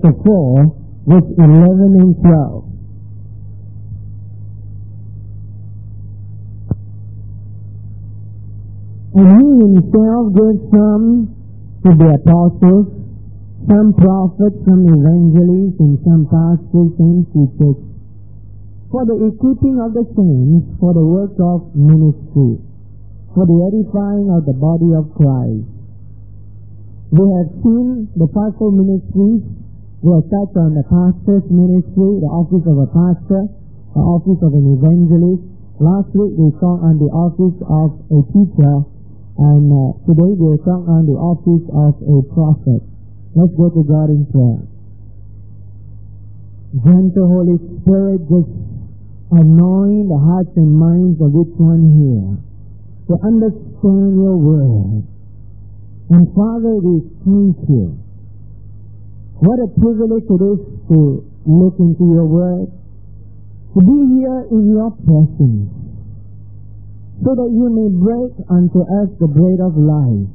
chapter 4, verse 11 and 12. And he himself gave some to the apostles, some prophets, some evangelists, and some pastors and teachers, for the equipping of the saints, for the work of ministry, for the edifying of the body of Christ. We have seen the fivefold ministries. We have touched on the pastor's ministry, the office of a pastor, the office of an evangelist. Last week we saw on the office of a teacher, and today we will talk on the office of a prophet. Let's go to God in prayer. Gentle Holy Spirit, just anoint the hearts and minds of each one here to understand your word. And Father, we thank you. What a privilege it is to look into your word, to be here in your presence, so that you may break unto us the bread of life.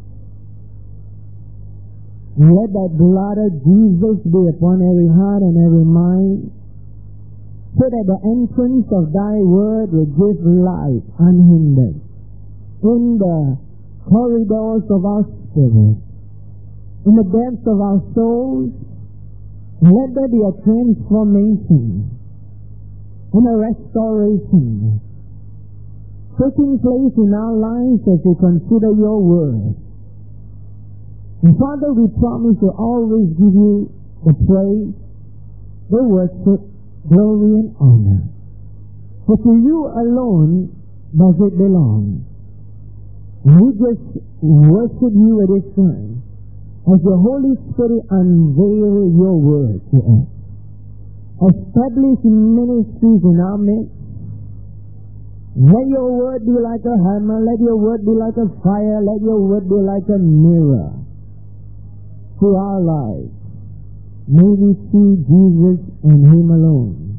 Let that blood of Jesus be upon every heart and every mind, so that the entrance of thy word will give life unhindered in the corridors of our spirit, in the depths of our souls. Let there be a transformation and a restoration taking place in our lives as we consider your word. And Father, we promise to always give you the praise, the worship, glory and honor. For to you alone does it belong. We just worship you at this time as the Holy Spirit unveils your word to us. Establish ministries in our midst. Let your word be like a hammer, let your word be like a fire, let your word be like a mirror to our lives. May we see Jesus and him alone.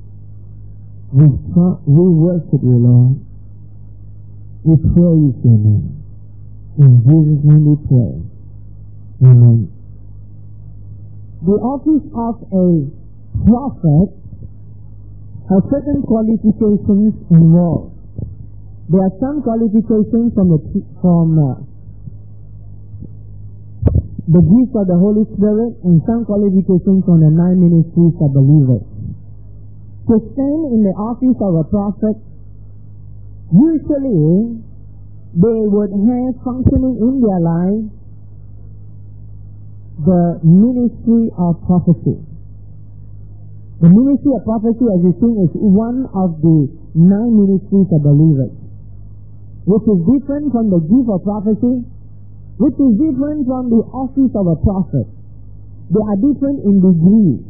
We worship you, Lord. We praise your name. In Jesus' name we pray. Amen. The office of a prophet has certain qualifications involved. There are some qualifications from the gifts of the Holy Spirit and some qualifications from the 9 ministries of believers. To stand in the office of a prophet, usually they would have functioning in their life the ministry of prophecy. The ministry of prophecy, as you see, is one of the 9 ministries of believers, which is different from the gift of prophecy, which is different from the office of a prophet. They are different in degree.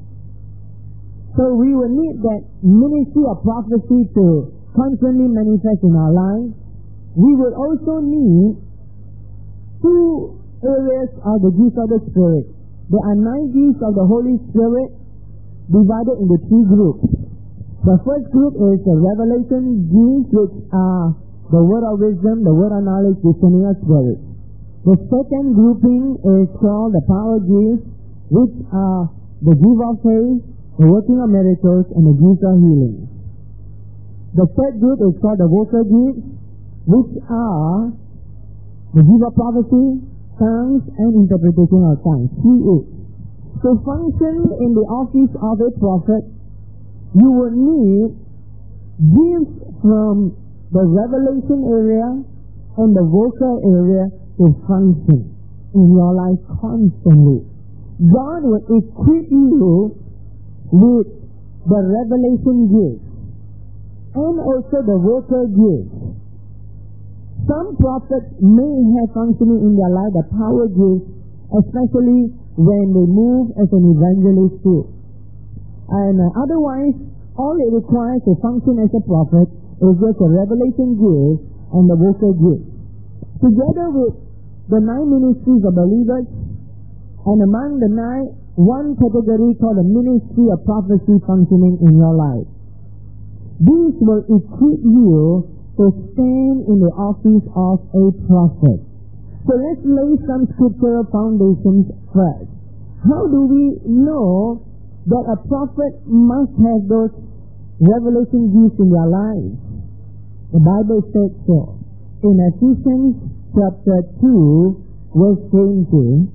So we will need that ministry of prophecy to constantly manifest in our lives. We will also need 2 areas of the gifts of the Spirit. There are 9 gifts of the Holy Spirit, divided into 3 groups. The first group is the revelation gifts, which are the word of wisdom, the word of knowledge, discerning of spirits. The second grouping is called the power gifts, which are the gift of faith, the working of miracles, and the gift of healing. The third group is called the vocal gifts, which are the gift of prophecy, tongues, and interpretation of tongues. To function in the office of a prophet, you will need gifts from the revelation area and the vocal area to function in your life constantly. God will equip you with the revelation gifts and also the vocal gifts. Some prophets may have functioning in their life the power gifts, especially when they move as an evangelist too. And otherwise, all it requires to function as a prophet is just a revelation gift and the vocal gift. Together with the 9 ministries of believers, and among the 9, one category called the ministry of prophecy functioning in your life. These will equip you to stand in the office of a prophet. So let's lay some scriptural foundations first. how do we know that a prophet must have those revelation gifts in their lives? The Bible says so. In Ephesians chapter 2, verse 20,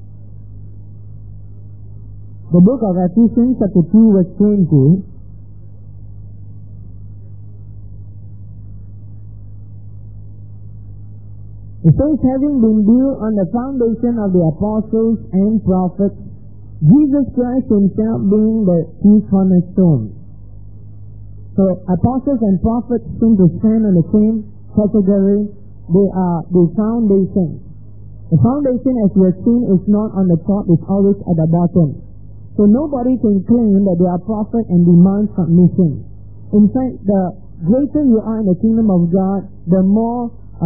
the book of Ephesians chapter 2, verse 20, it says, having been built on the foundation of the apostles and prophets, Jesus Christ himself being the chief cornerstone. So apostles and prophets seem to stand on the same category. They are the foundation. The foundation, as we have seen, is not on the top, it's always at the bottom. So nobody can claim that they are prophet and demand submission. In fact, the greater you are in the kingdom of God, the more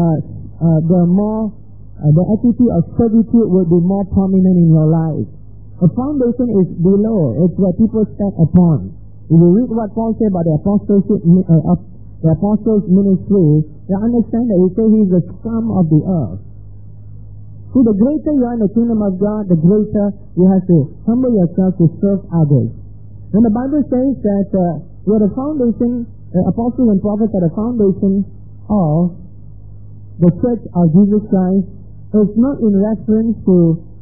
the attitude of servitude will be more prominent in your life. A foundation is below; it's where people step upon. If you read what Paul said about the apostles' ministry, you understand that he said he is the scum of the earth. So the greater you are in the kingdom of God, the greater you have to humble yourself to serve others. When the Bible says that we are the foundation, apostles and prophets are the foundation of the church of Jesus Christ, it's not in reference to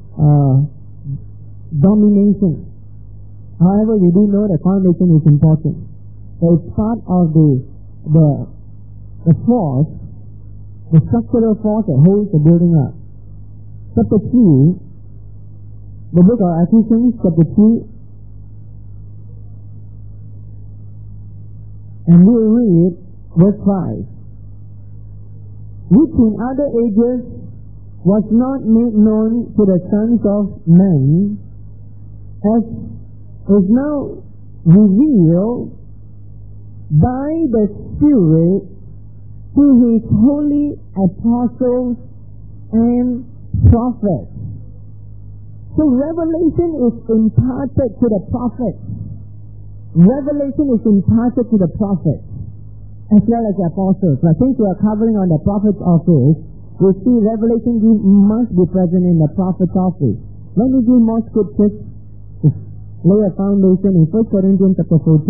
domination. However, we do know that foundation is important. So it's part of the force, the structural force that holds the building up. Chapter 3, the book of Ephesians, chapter 3, and we'll read verse 5. Which in other ages was not made known to the sons of men, as is now revealed by the Spirit to his holy apostles and prophets. So revelation is imparted to the prophets. Revelation is imparted to the prophets as well as the apostles. I think we are covering on the prophet's office. We see revelation must be present in the prophet's office. Let me give more scriptures to lay a foundation in 1 Corinthians chapter 14.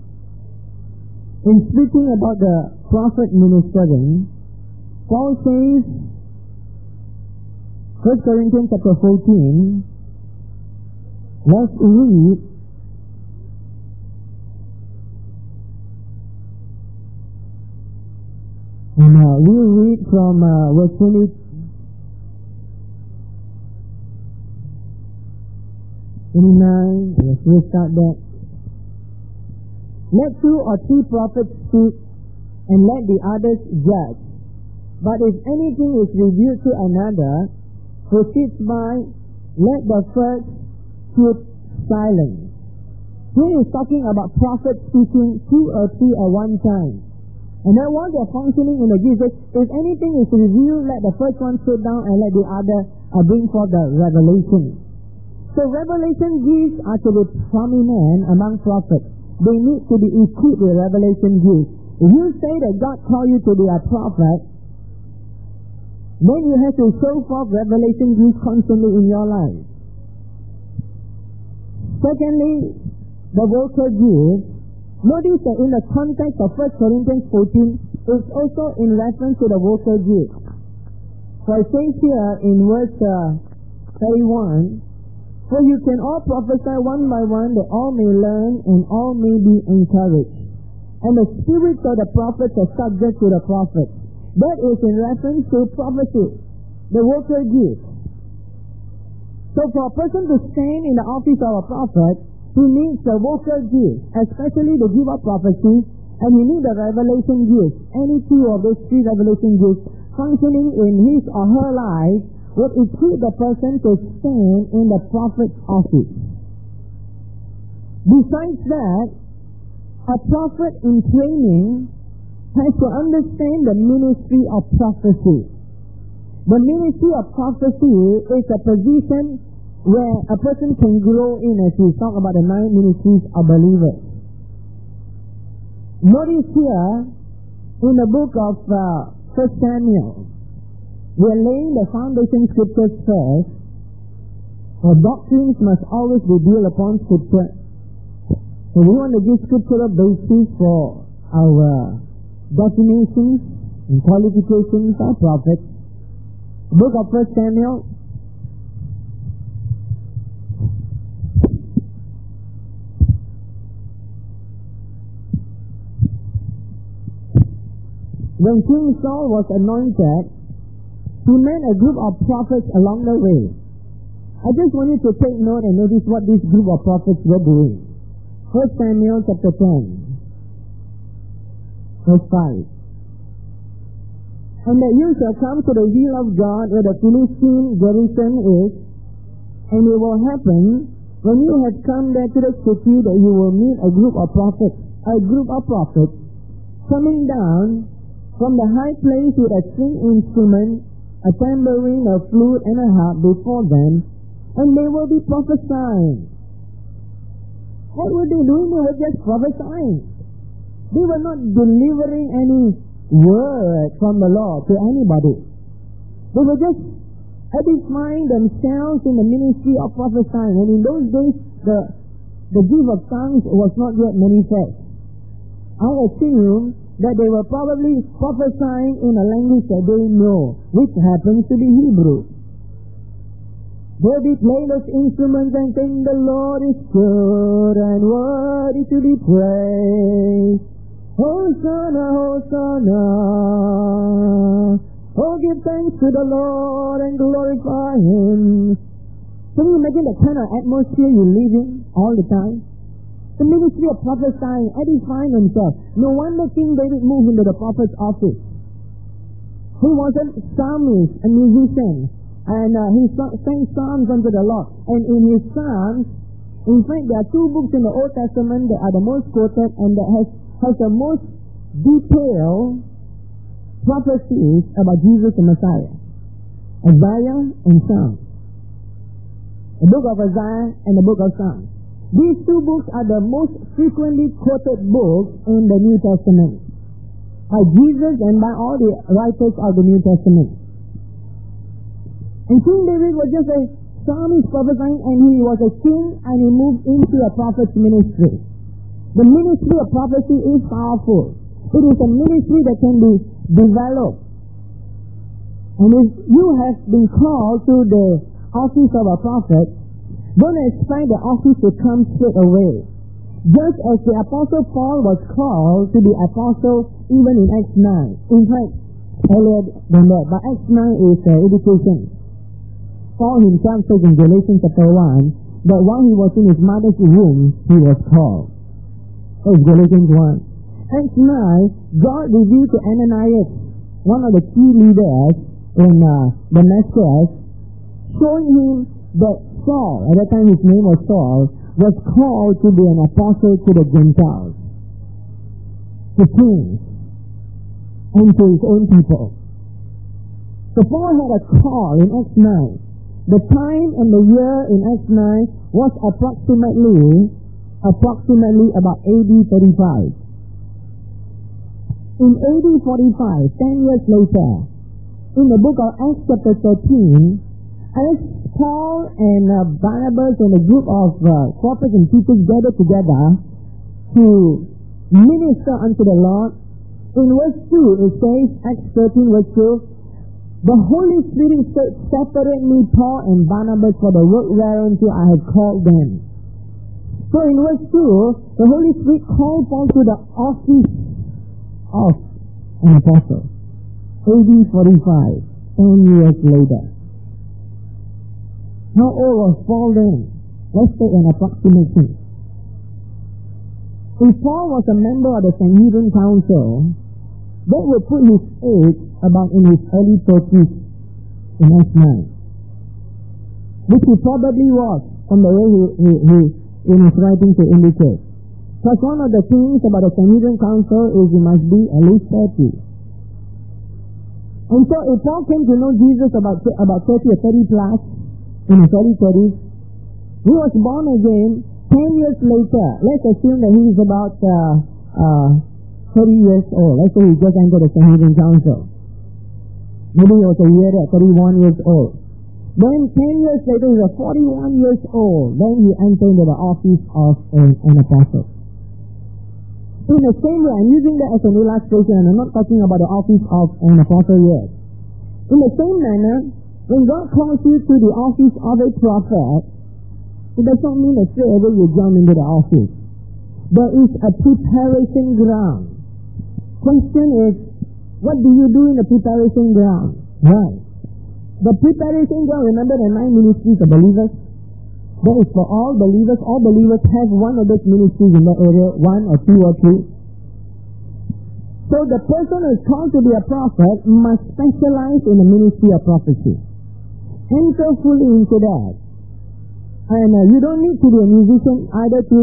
In speaking about the prophet ministering, Paul says, 1 Corinthians chapter 14, let's read and we'll read from verse 20. Yes, we'll start there. Let 2 or 3 prophets speak, and let the others judge. But if anything is revealed to another who sits by, let the first keep silence. Here is talking about prophets speaking 2 or 3 at one time. And then while they are functioning in the gifts, if anything is revealed, let the first one sit down and let the other bring forth the revelation. So revelation gifts are to be prominent among prophets. They need to be equipped with revelation gifts. If you say that God called you to be a prophet, then you have to show forth revelation gifts constantly in your life. Secondly, the vocal gifts. Notice that in the context of 1 Corinthians 14, it's also in reference to the vocal gifts. For it says here in verse 31, for you can all prophesy one by one, that all may learn and all may be encouraged. And the spirits of the prophets are subject to the prophets. That is in reference to prophecy, the vocal gift. So for a person to stand in the office of a prophet, he needs the vocal gift, especially the gift of prophecy, and he needs the revelation gift. Any 2 of those 3 revelation gifts functioning in his or her life would equip the person to stand in the prophet's office. Besides that, a prophet in training has to understand the ministry of prophecy. The ministry of prophecy is a position where a person can grow in, as we talk about the 9 ministries of believers. Notice here in the book of 1 Samuel, we are laying the foundation scriptures first. Our doctrines must always be built upon Scripture. So we want to give scriptural basis for our definitions and qualifications of prophets. Book of 1 Samuel. When King Saul was anointed, he met a group of prophets along the way. I just want you to take note and notice what this group of prophets were doing. 1 Samuel chapter 10, verse 5. And that you shall come to the hill of God where the Philistine garrison is, and it will happen when you have come there to the city that you will meet a group of prophets coming down from the high place with a string instrument, a tambourine, a flute, and a harp before them, and they will be prophesying. What were they doing? They were just prophesying. They were not delivering any word from the Lord to anybody. They were just edifying themselves in the ministry of prophesying. And in those days, the gift of tongues was not yet manifest. I assume that they were probably prophesying in a language that they know, which happens to be Hebrew. They did play those instruments and sing, the Lord is good and worthy to be praised. Hosanna, Hosanna. Oh, give thanks to the Lord and glorify Him. Can you imagine the kind of atmosphere you live in all the time? The ministry of prophesying, edifying himself. No wonder King David moved into the prophet's office. He was a psalmist, a musician, and he sang psalms unto the Lord. And in his psalms, in fact, there are two books in the Old Testament that are the most quoted and that has the most detailed prophecies about Jesus the Messiah. Isaiah and Psalms. The book of Isaiah and the book of Psalms. These two books are the most frequently quoted books in the New Testament by Jesus and by all the writers of the New Testament. And King David was just a psalmist prophesying, and he was a king, and he moved into a prophet's ministry. The ministry of prophecy is powerful. It is a ministry that can be developed. And if you have been called to the office of a prophet, don't expect the office to come straight away. Just as the Apostle Paul was called to be apostle even in Acts 9. In fact, earlier than that, but Acts 9 is education. Paul himself says in Galatians chapter 1 that while he was in his mother's womb, he was called. That is Galatians 1. Acts 9, God revealed to Ananias, one of the key leaders in Damascus, showing him that Saul, at that time his name was Saul, was called to be an apostle to the Gentiles, to kings, and to his own people. So Paul had a call in Acts 9. The time and the year in Acts 9 was approximately about AD 35. In AD 45, 10 years later, in the book of Acts chapter 13, as Paul and Barnabas and a group of prophets and teachers gathered together to minister unto the Lord, in verse 2 it says, Acts 13 verse 2, the Holy Spirit said, separate me, Paul and Barnabas, for the work whereunto I have called them. So in verse 2, the Holy Spirit called Paul to the office of an apostle. AD 45, 10 years later. How old was Paul then? Let's take an approximation. If Paul was a member of the Sanhedrin Council, that would put his age about in his early 30s in Acts 9. Which he probably was, from the way he in his writing to indicate. Because one of the things about the Sanhedrin Council is he must be at least 30. And so if Paul came to know Jesus about 30 or 30 plus, in his early 30s, he was born again 10 years later. Let's assume that he is about 30 years old. Let's say he just entered the Sanhedrin Council. Maybe he was a year at 31 years old. Then 10 years later, he was 41 years old. Then he entered into the office of an apostle. In the same way, I'm using that as an illustration, and I'm not talking about the office of an apostle yet. In the same manner, when God calls you to the office of a prophet, it does not mean that straight away you jump into the office. There is a preparation ground. Question is, what do you do in the preparation ground? Right. The preparation ground, remember the 9 ministries of believers? That is for all believers. All believers have one of those ministries in that area, 1 or 2 or 3. So the person who is called to be a prophet must specialize in the ministry of prophecy. Enter fully into that. And you don't need to be a musician either to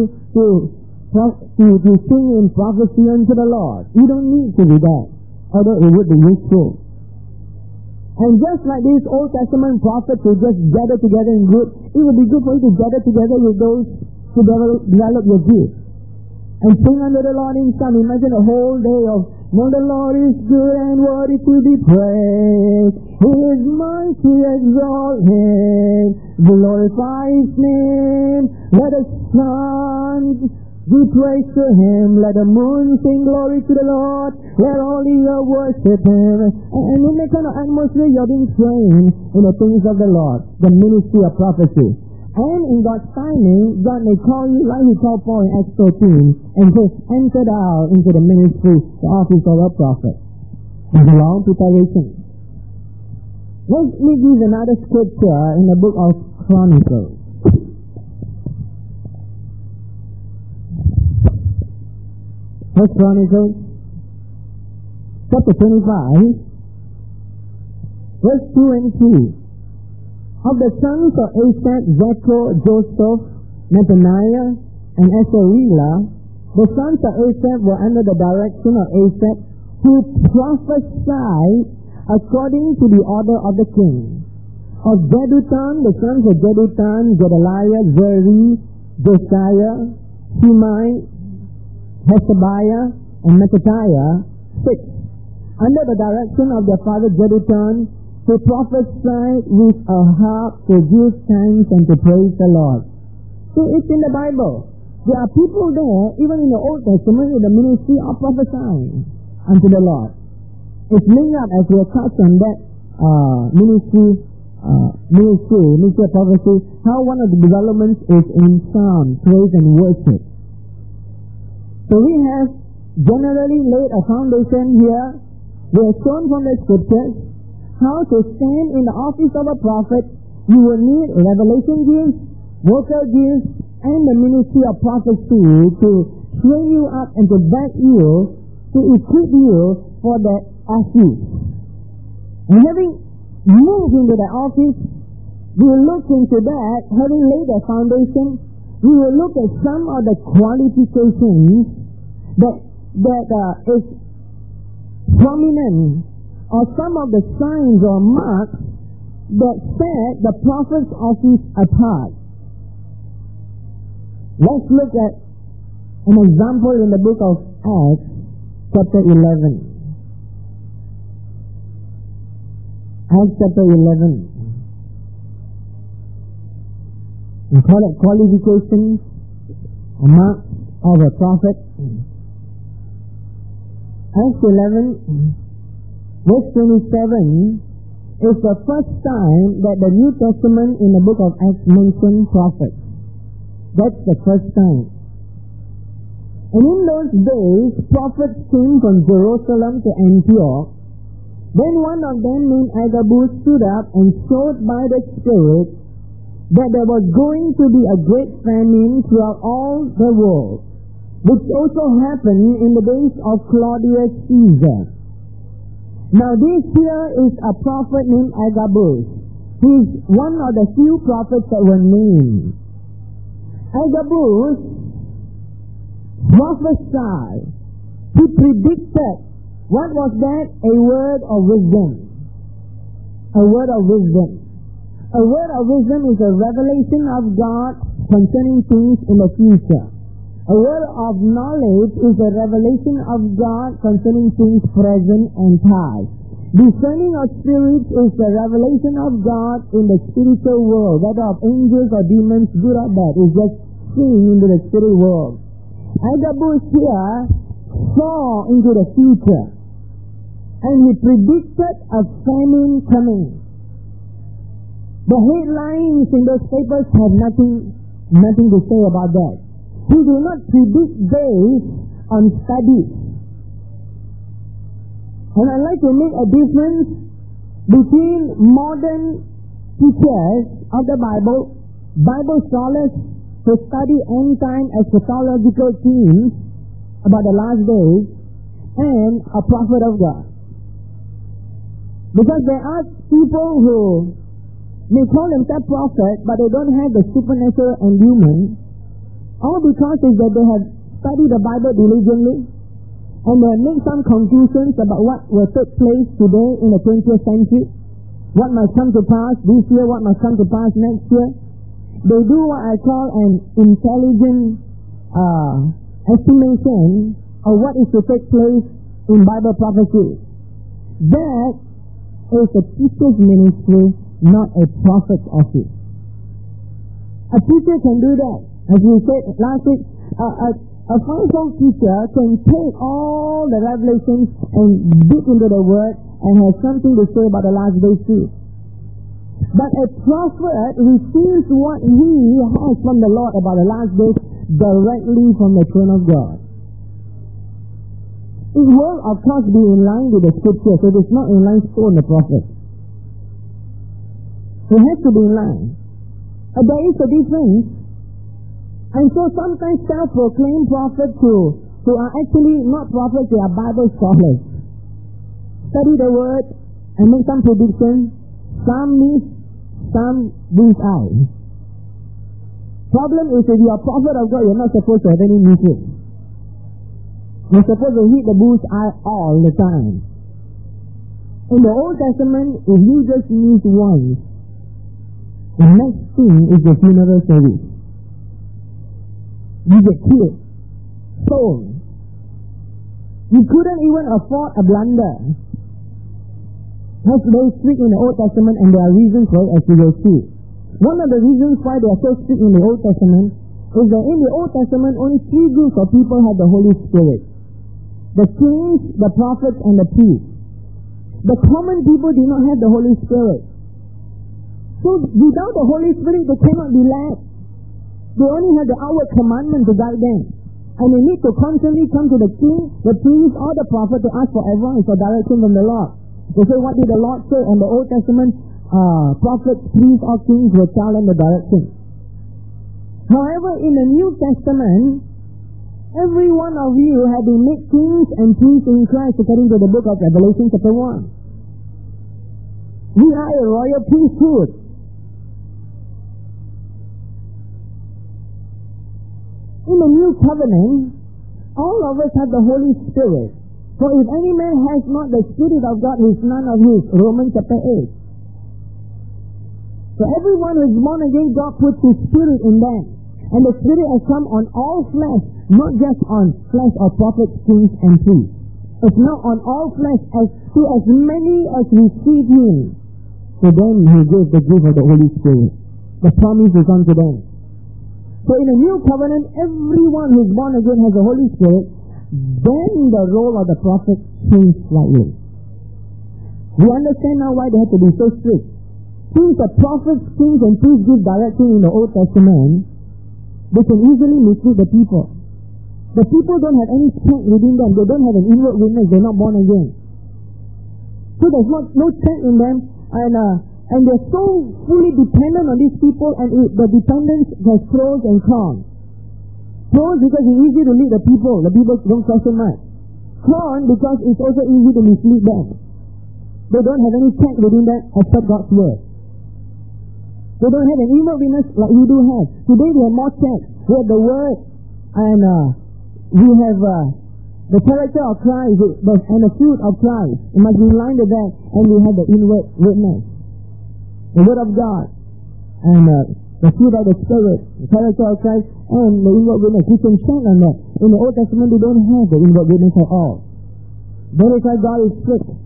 sing in prophecy unto the Lord. You don't need to do that, although it would be useful. And just like these Old Testament prophets who just gather together in groups, it would be good for you to gather together with those who develop your gift. And sing unto the Lord in song. Imagine a whole day of, "Now the Lord is good and worthy to be praised. He is mighty, exalt Him. Glorify His name. Let the sun give praise to Him. Let the moon sing glory to the Lord. Let all the earth worship Him." And in that kind of atmosphere, you're being trained in the things of the Lord, the ministry of prophecy. And in God's timing, God may call you like He called Paul in Acts 13 and just entered out into the ministry, the office of a prophet. There's a long preparation. Let me give another scripture in the book of Chronicles. First Chronicles, chapter 25, verse 2 and 3. Of the sons of Asaph, Zechor, Joseph, Nathaniah, and Asarela, the sons of Asaph were under the direction of Asaph, who prophesied according to the order of the king. Of Jeduthun, the sons of Jeduthun, Gedaliah, Zeri, Josiah, Shimei, Hashabiah, and Mattithiah, 6. Under the direction of their father Jeduthun, to prophesy with a harp, to give thanks, and to praise the Lord. So it's in the Bible. There are people there, even in the Old Testament, in the ministry of prophesying unto the Lord. It's linked up as we touch on that ministry of prophecy, how one of the developments is in psalm, praise, and worship. So we have generally laid a foundation here. We have shown from the scriptures how to stand in the office of a prophet. You will need revelation gifts, vocal gifts, and the ministry of prophecy to train you up and to back you, to equip you for that office. And having moved into the office, we will look into that, having laid a foundation, we will look at some of the qualifications that is prominent, or some of the signs or marks that set the prophet's office apart. Let's look at an example in the book of Acts, chapter 11. Acts chapter 11. We call it qualifications or marks of a prophet. Acts 11. Verse 27 is the first time that the New Testament in the book of Acts mentions prophets. That's the first time. And in those days, prophets came from Jerusalem to Antioch. Then one of them named Agabus stood up and showed by the Spirit that there was going to be a great famine throughout all the world, which also happened in the days of Claudius Caesar. Now this here is a prophet named Agabus. He's one of the few prophets that were named. Agabus prophesied. He predicted. What was that? A word of wisdom. A word of wisdom. A word of wisdom is a revelation of God concerning things in the future. A word of knowledge is a revelation of God concerning things present and past. Discerning of spirits is the revelation of God in the spiritual world, whether of angels or demons, good or bad. It's just seeing into the spirit world. Agabus here saw into the future, and he predicted a famine coming. The headlines in those papers have nothing to say about that. He do not predict based on studies. And I'd like to make a difference between modern teachers of the Bible scholars who study end time eschatological themes about the last days, and a prophet of God. Because there are people who may call themselves prophet, but they don't have the supernatural endowment, all because is that they have studied the Bible diligently, and they make some conclusions about what will take place today in the 20th century, what must come to pass this year, what must come to pass next year. They do what I call an intelligent estimation of what is to take place in Bible prophecy. That is a teacher's ministry, not a prophet's office. A teacher can do that. As we said last week, a fivefold teacher can take all the revelations and dig into the Word and have something to say about the last days too. But a prophet receives what he has from the Lord about the last days directly from the throne of God. It will, of course, be in line with the Scripture, so it is not in line so in the prophet. It has to be in line. But there is a difference. And so sometimes self-proclaimed prophets who are actually not prophets, they are Bible scholars. Study the Word and make some predictions. Some miss, some lose out. Problem is, if you are a prophet of God, you're not supposed to have any misses. You're supposed to hit the bullseye all the time. In the Old Testament, if you just miss once, the next thing is the funeral service. You get killed, stoned. You couldn't even afford a blunder. That's very strict in the Old Testament, and there are reasons for it, as we will see. One of the reasons why they are so strict in the Old Testament is that in the Old Testament only three groups of people had the Holy Spirit: the kings, the prophets, and the priests. The common people did not have the Holy Spirit. So without the Holy Spirit, they cannot be led. They only have the outward commandment to guide them. And they need to constantly come to the king, the priest, or the prophet to ask for advice or direction from the Lord. They say, what did the Lord say? And the Old Testament prophets, priests, or kings will tell them the direction. However, in the New Testament, every one of you have been made kings and priests in Christ according to the book of Revelation chapter 1. We are a royal priesthood. In the New Covenant, all of us have the Holy Spirit. For if any man has not the Spirit of God, he is none of his. Romans chapter 8. So everyone who is born again, God puts His Spirit in them. And the Spirit has come on all flesh, not just on flesh of prophets, kings, and priests. It's now on all flesh, to as many as receive Him. To them He gave the gift of the Holy Spirit. The promise is unto them. So in the New Covenant, everyone who is born again has the Holy Spirit. Then the role of the prophet changed slightly. We understand now why they have to be so strict. Since the prophets, kings, and priests give direction in the Old Testament, they can easily mislead the people. The people don't have any check within them. They don't have an inward witness. They're not born again. So there's no check in them, and they're so fully dependent on these people, and the dependence has pros and cons. Pros because it's easy to lead the people. The people don't question much. Cons because it's also easy to mislead them. They don't have any check within them except God's word. They don't have an inward witness like we do have. Today we have more checks. We have the word, and we have the character of Christ and the fruit of Christ. It must be in line with that, and we have the inward witness. The Word of God, and the fruit of the Spirit, the character of Christ, and the inward witness. We can stand on that. In the Old Testament, they don't have the inward witness at all. That is why God is strict.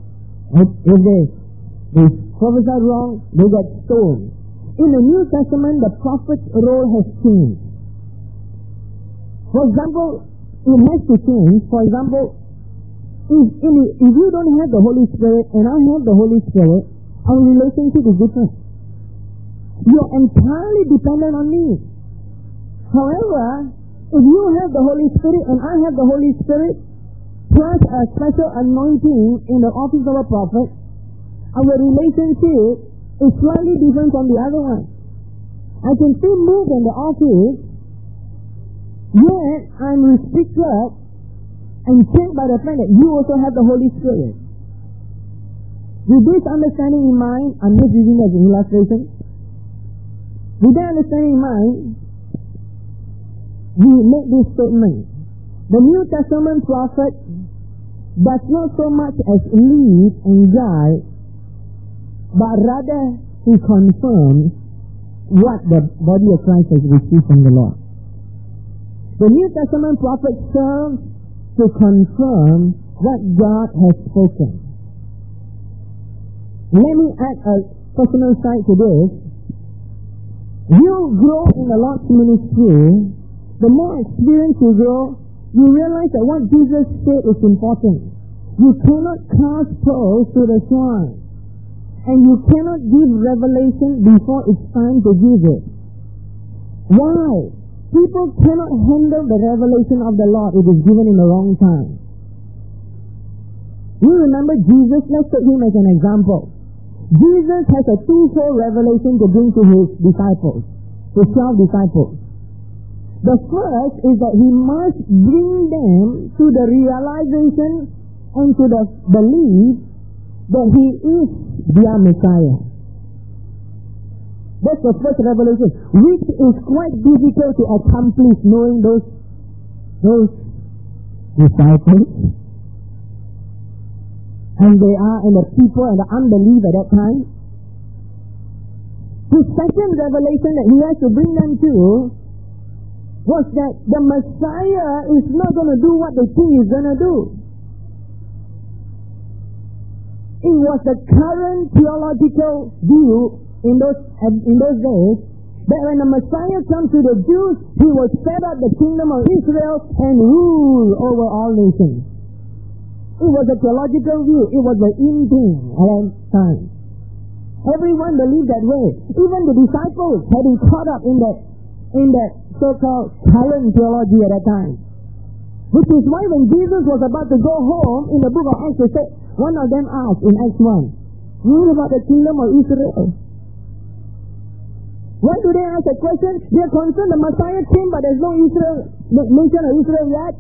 If they prophesy wrong, they get stoned. In the New Testament, the prophet's role has changed. For example, it has to change. For example, if you don't have the Holy Spirit and I have the Holy Spirit, our relationship is different. You're entirely dependent on me. However, if you have the Holy Spirit and I have the Holy Spirit, plus a special anointing in the office of a prophet, our relationship is slightly different from the other one. I can still move in the office, yet I'm restricted and checked by the fact that you also have the Holy Spirit. With this understanding in mind, I'm just using as an illustration. With that understanding in mind, we make this statement. The New Testament prophet does not so much as lead and guide, but rather he confirms what the body of Christ has received from the Lord. The New Testament prophet serves to confirm what God has spoken. Let me add a personal side to this. You grow in the Lord's ministry, the more experience you grow, you realize that what Jesus said is important. You cannot cast pearls to the swine. And you cannot give revelation before it's time to give it. Why? People cannot handle the revelation of the Lord if it's given in the wrong time. You remember Jesus? Let's take him as an example. Jesus has a twofold revelation to bring to his disciples, his 12 disciples. The first is that he must bring them to the realization and to the belief that he is their Messiah. That's the first revelation, which is quite difficult to accomplish knowing those disciples. And they are in the people and the unbelief at that time. The second revelation that he has to bring them to was that the Messiah is not going to do what they think he's going to do. It was the current theological view in those days that when the Messiah comes to the Jews, he will set up the kingdom of Israel and rule over all nations. It was a theological view. It was the in thing at that time. Everyone believed that way. Even the disciples had been caught up in that so-called current theology at that time. Which is why when Jesus was about to go home in the book of Acts, one of them asked in Acts 1, "What about the kingdom of Israel?" Why do they ask that question? They are concerned the Messiah came, but there's no Israel, nation of Israel yet.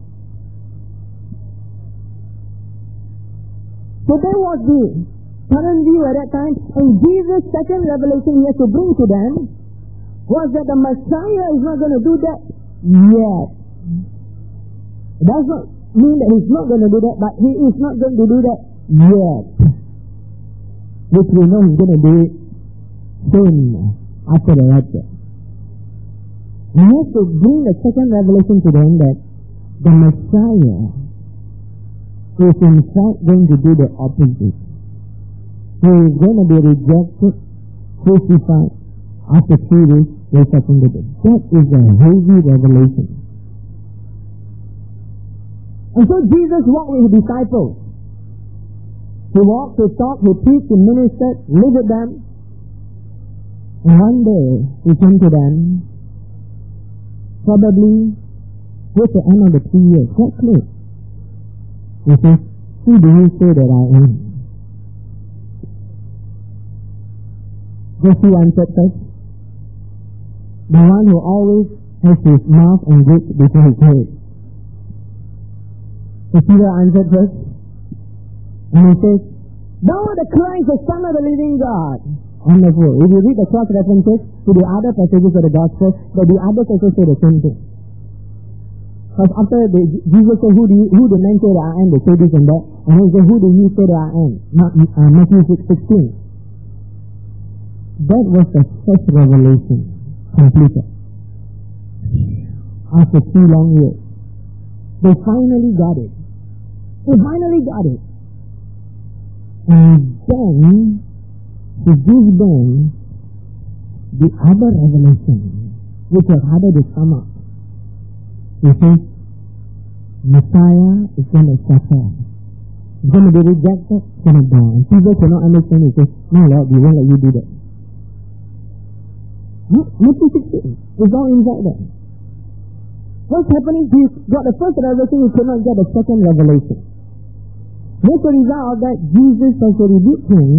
So that was the current view at that time. And Jesus' second revelation he has to bring to them was that the Messiah is not going to do that yet. It does not mean that he's not going to do that, but he is not going to do that yet. Which we know he's going to do it soon after the rapture. He has to bring the second revelation to them that the Messiah is in fact going to do the opposite. He is going to be rejected, crucified, after 3 days, raised up from the dead. That is a heavy revelation. And so Jesus walked with his disciples. He walked, he talked, he preached, he ministered, lived with them. And one day, he came to them, probably with the end of the 3 years, quite close. He says, "Who do you say that I am?" Guess who answered first? The one who always has his mouth engaged before his head. So Peter answered first, and he says, "Thou art the Christ, the Son of the living God." Wonderful. If you read the cross references to the other passages of the Gospel, that the others also say the same thing. Because after Jesus said, who do men say that I am? They say this and that. And he said, "Who do you say that I am?" Matthew 16. That was the first revelation completed. After 3 long years. They finally got it. They finally got it. And then He gives them the other revelation, which was harder to sum up. He says, Messiah is going to suffer. He's going to be rejected, he's going to die. And people cannot understand. He says, no Lord, we won't let you do that. Matthew 16. It's all inside there. What's happening? He got the first revelation, he could not get the second revelation. That's the result that Jesus has rebuked him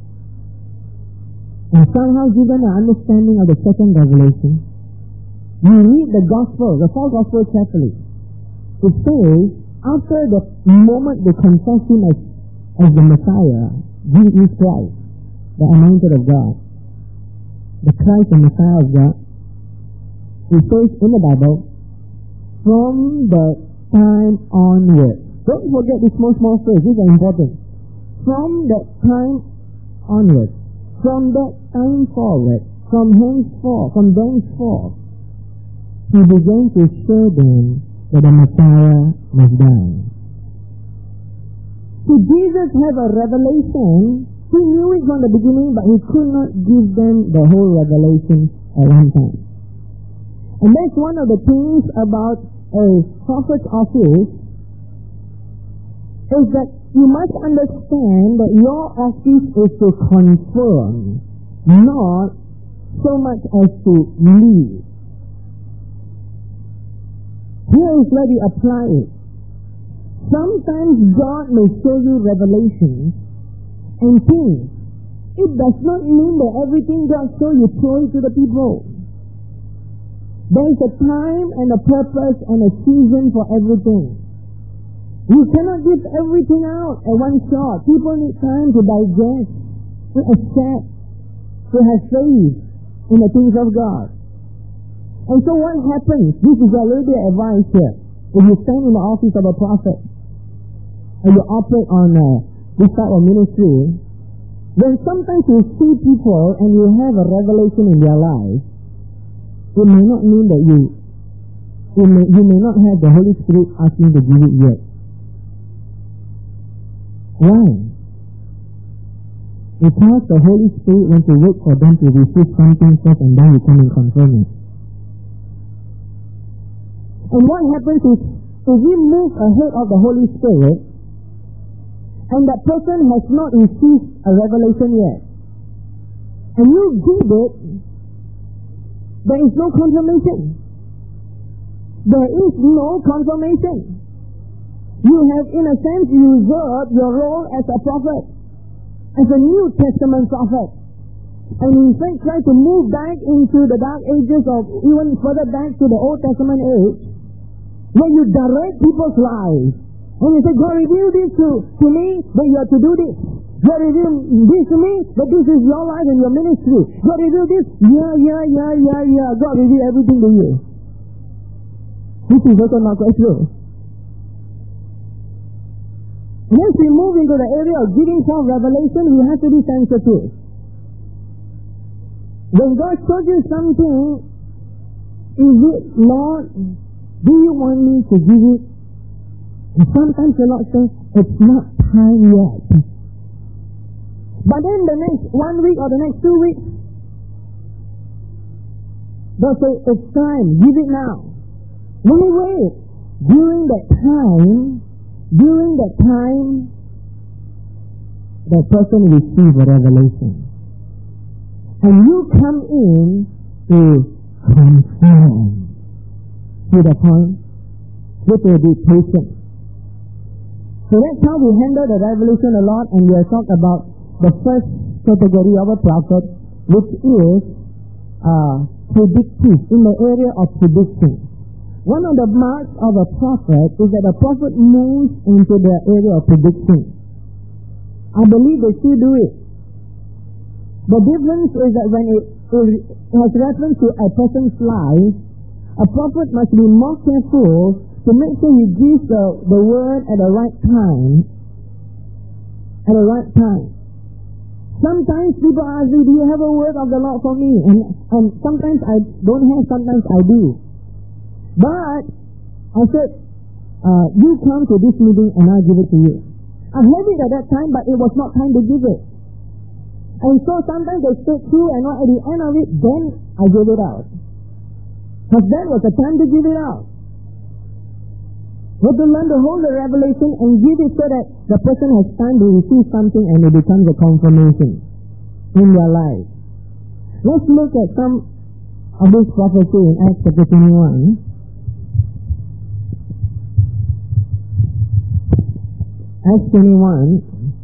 and somehow given an understanding of the second revelation. You read the gospel, the four gospels carefully. It says, after the moment they confess him as the Messiah, Jesus Christ, the anointed of God, the Christ and Messiah of God, it says in the Bible, from the time onward. Don't forget this small phrase, these are important. From that time onward, from that time forward, from thenceforth, he began to show them that the Messiah must die. So Jesus had a revelation. He knew it from the beginning, but he could not give them the whole revelation at one time. And that's one of the things about a prophet's office, is that you must understand that your office is to confirm, not so much as to lead. Here is where we apply it. Sometimes God may show you revelations and things. It does not mean that everything God shows you throw it to the people. There is a time and a purpose and a season for everything. You cannot give everything out at one shot. People need time to digest, to accept, to have faith in the things of God. And so what happens? This is a little bit of advice here. If you stand in the office of a prophet, and you operate on this type of ministry, then sometimes you see people and you have a revelation in their life. It may not mean that you may not have the Holy Spirit asking to give it yet. Why? Because the Holy Spirit wants to wait for them to receive something first and then you come and confirm it. And what happens is, if we move ahead of the Holy Spirit, and that person has not received a revelation yet, and you give it, there is no confirmation. There is no confirmation. You have, in a sense, usurped your role as a prophet, as a New Testament prophet, and in fact try to move back into the dark ages or even further back to the Old Testament age, where you direct people's lives. And you say, God revealed this to me, but you have to do this. God revealed this to me, but this is your life and your ministry. God revealed this, yeah. God revealed everything to you. This is also not quite true. Once we move into the area of giving forth revelation, we have to be sensitive. When God shows you something, is it, Lord, do you want me to give it? And sometimes the Lord says, it's not time yet. But then the next 1 week or the next 2 weeks, they'll say, it's time, give it now. When we wait, during that time, the person receives a revelation. And you come in to confirm. See the point? Which will be patient. So that's how we handle the revelation a lot, and we have talked about the first category of a prophet, which is predictive, in the area of prediction. One of the marks of a prophet is that a prophet moves into the area of prediction. I believe they still do it. The difference is that when it has reference to a person's life, a prophet must be more careful to make sure he gives the word at the right time. At the right time. Sometimes people ask me, do you have a word of the Lord for me? And sometimes I don't have, sometimes I do. But I said, you come to this meeting and I'll give it to you. I had it at that time, but it was not time to give it. And so sometimes I stayed through, and at the end of it, then I gave it out. Because that was the time to give it out. We have to learn to hold the revelation and give it so that the person has time to receive something and it becomes a confirmation in their life. Let's look at some of this prophecy in Acts chapter 21. Acts 21,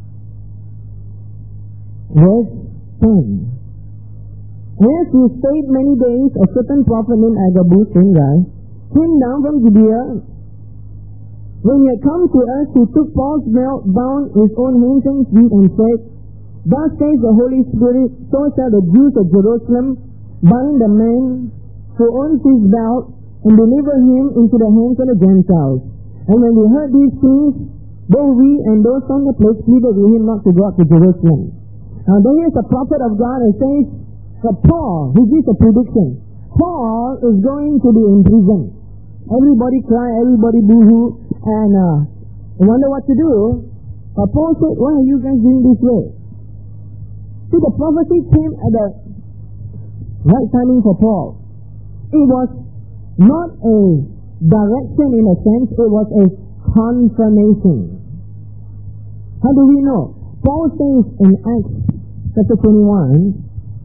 verse 10. As we stayed many days, a certain prophet named Agabus, same guy, came down from Judea. When he had come to us, he took Paul's belt, bound his own hands and feet, and said, Thus says the Holy Spirit, so shall the Jews of Jerusalem bind the man who owns his belt and deliver him into the hands of the Gentiles. And when we heard these things, both we and those on the place pleaded with him not to go up to Jerusalem. Now there is a prophet of God who says that Paul, he gives a prediction. Paul is going to be in prison. Everybody cry, everybody boo-hoo, and wonder what to do. But Paul said, why are you guys doing this way? See, the prophecy came at the right timing for Paul. It was not a direction in a sense, it was a confirmation. How do we know? Paul says in Acts chapter 21,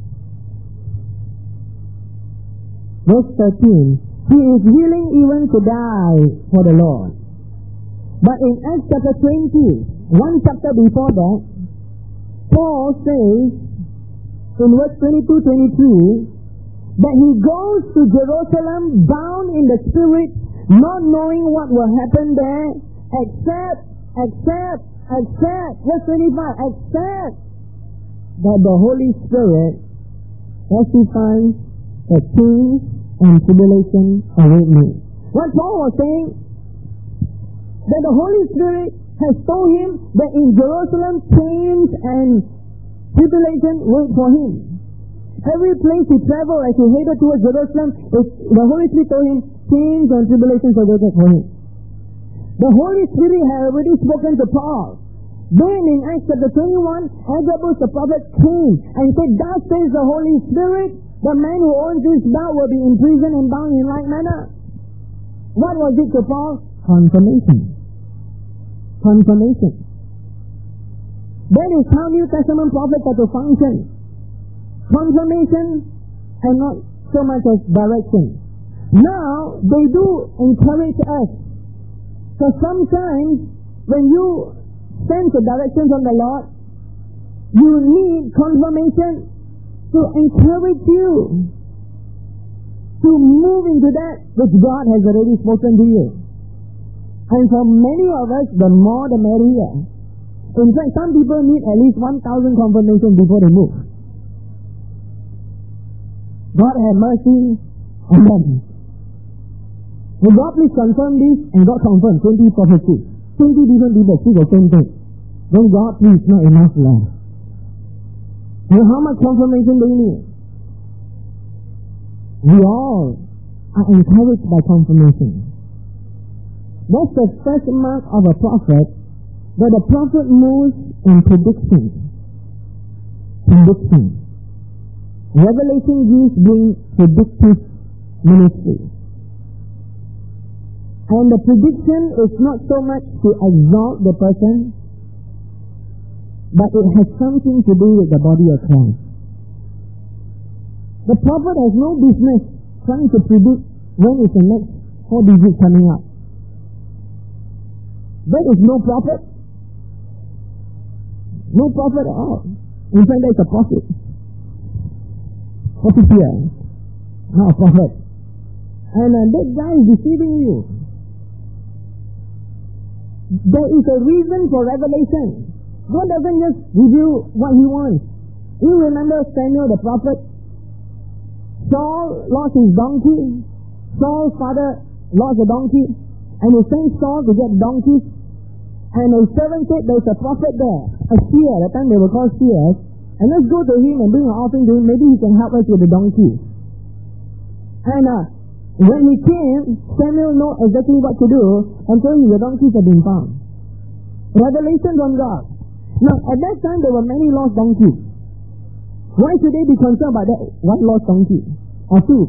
verse 13, he is willing even to die for the Lord. But in Acts chapter 20, one chapter before that, Paul says in verse 22-23 that he goes to Jerusalem bound in the spirit, not knowing what will happen there, except, verse 25, except that the Holy Spirit testifies that kings and tribulation await me. What Paul was saying, that the Holy Spirit has told him that in Jerusalem, pains and tribulation wait for him. Every place he traveled as he headed towards Jerusalem, the Holy Spirit told him, pains and tribulations are waiting for him. The Holy Spirit had already spoken to Paul. Then in Acts chapter 21, Agabus the prophet came and said, Thus says the Holy Spirit, the man who owns this belt will be in prison and bound in like manner. What was it to Paul? Confirmation. Confirmation. That is how New Testament prophets are to function. Confirmation and not so much as direction. Now, they do encourage us. So sometimes, when you sense a direction from the Lord, you need confirmation to encourage you to move into that which God has already spoken to you. And for many of us, the more the merrier. In fact, some people need at least 1,000 confirmations before they move. God have mercy on them. Will God please confirm this? And God confirmed 20 prophecies. 20 different people see the same thing. Then God please, not enough love. And how much confirmation do you need? We all are encouraged by confirmation. That's the first mark of a prophet, that the prophet moves in prediction. Prediction. Revelation gives being predictive ministry. And the prediction is not so much to exalt the person, but it has something to do with the body of Christ. The prophet has no business trying to predict when is the next 4 digits coming up. There is no prophet. No prophet at all. In fact, there is a prophet. Prophet here. Not a prophet. And that guy is deceiving you. There is a reason for revelation. God doesn't just reveal what he wants. You remember Samuel the prophet? Saul lost his donkey. Saul's father lost a donkey. And he sent Saul to get donkeys. And his servant said, there's a prophet there, a seer. At the time they were called seers. And let's go to him and bring an offering to him. Maybe he can help us with the donkey. And when he came, Samuel knew exactly what to do. And so the donkeys had been found. Revelation from God. Now, at that time, there were many lost donkeys. Why should they be concerned about that one lost donkey or two?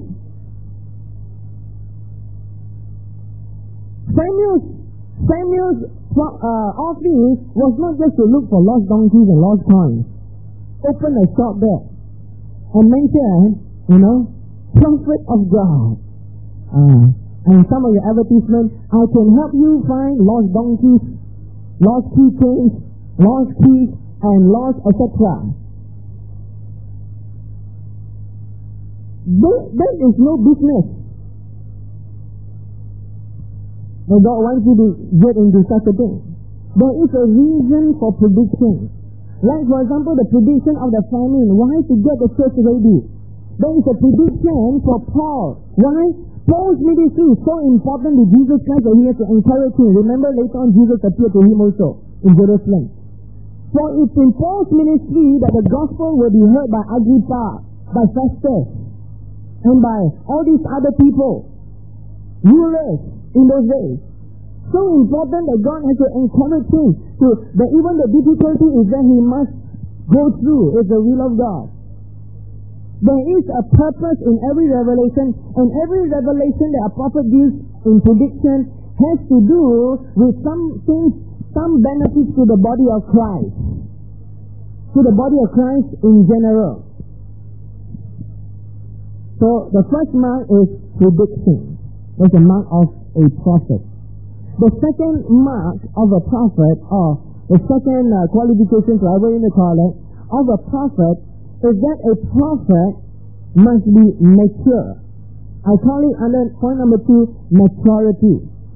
Samuel's office was not just to look for lost donkeys and lost coins. Open a shop there and mention, prophet of God. And some of your advertisements, I can help you find lost donkeys, lost keychains, lost keys, and lost etc. That is no business. But God wants you to get into such a thing. There is a reason for prediction. Like, for example, the prediction of the famine. Why? To get the church ready. There is a prediction for Paul. Why? Paul's ministry is so important to Jesus Christ that he has to encourage him. Remember, later on, Jesus appeared to him also in Jerusalem. For it's in Paul's ministry that the gospel will be heard by Agrippa, by Festus, and by all these other people, rulers in those days. So important that God has to encourage him to that even the difficulty is that he must go through. It's the will of God. There is a purpose in every revelation, and every revelation that a prophet gives in prediction has to do with some benefits to the body of Christ. To the body of Christ in general. So the first mark is prediction. It's a mark of a prophet. The second mark of a prophet, or the second qualification, whatever you call it, of a prophet is that a prophet must be mature. I call it under point number 2, maturity.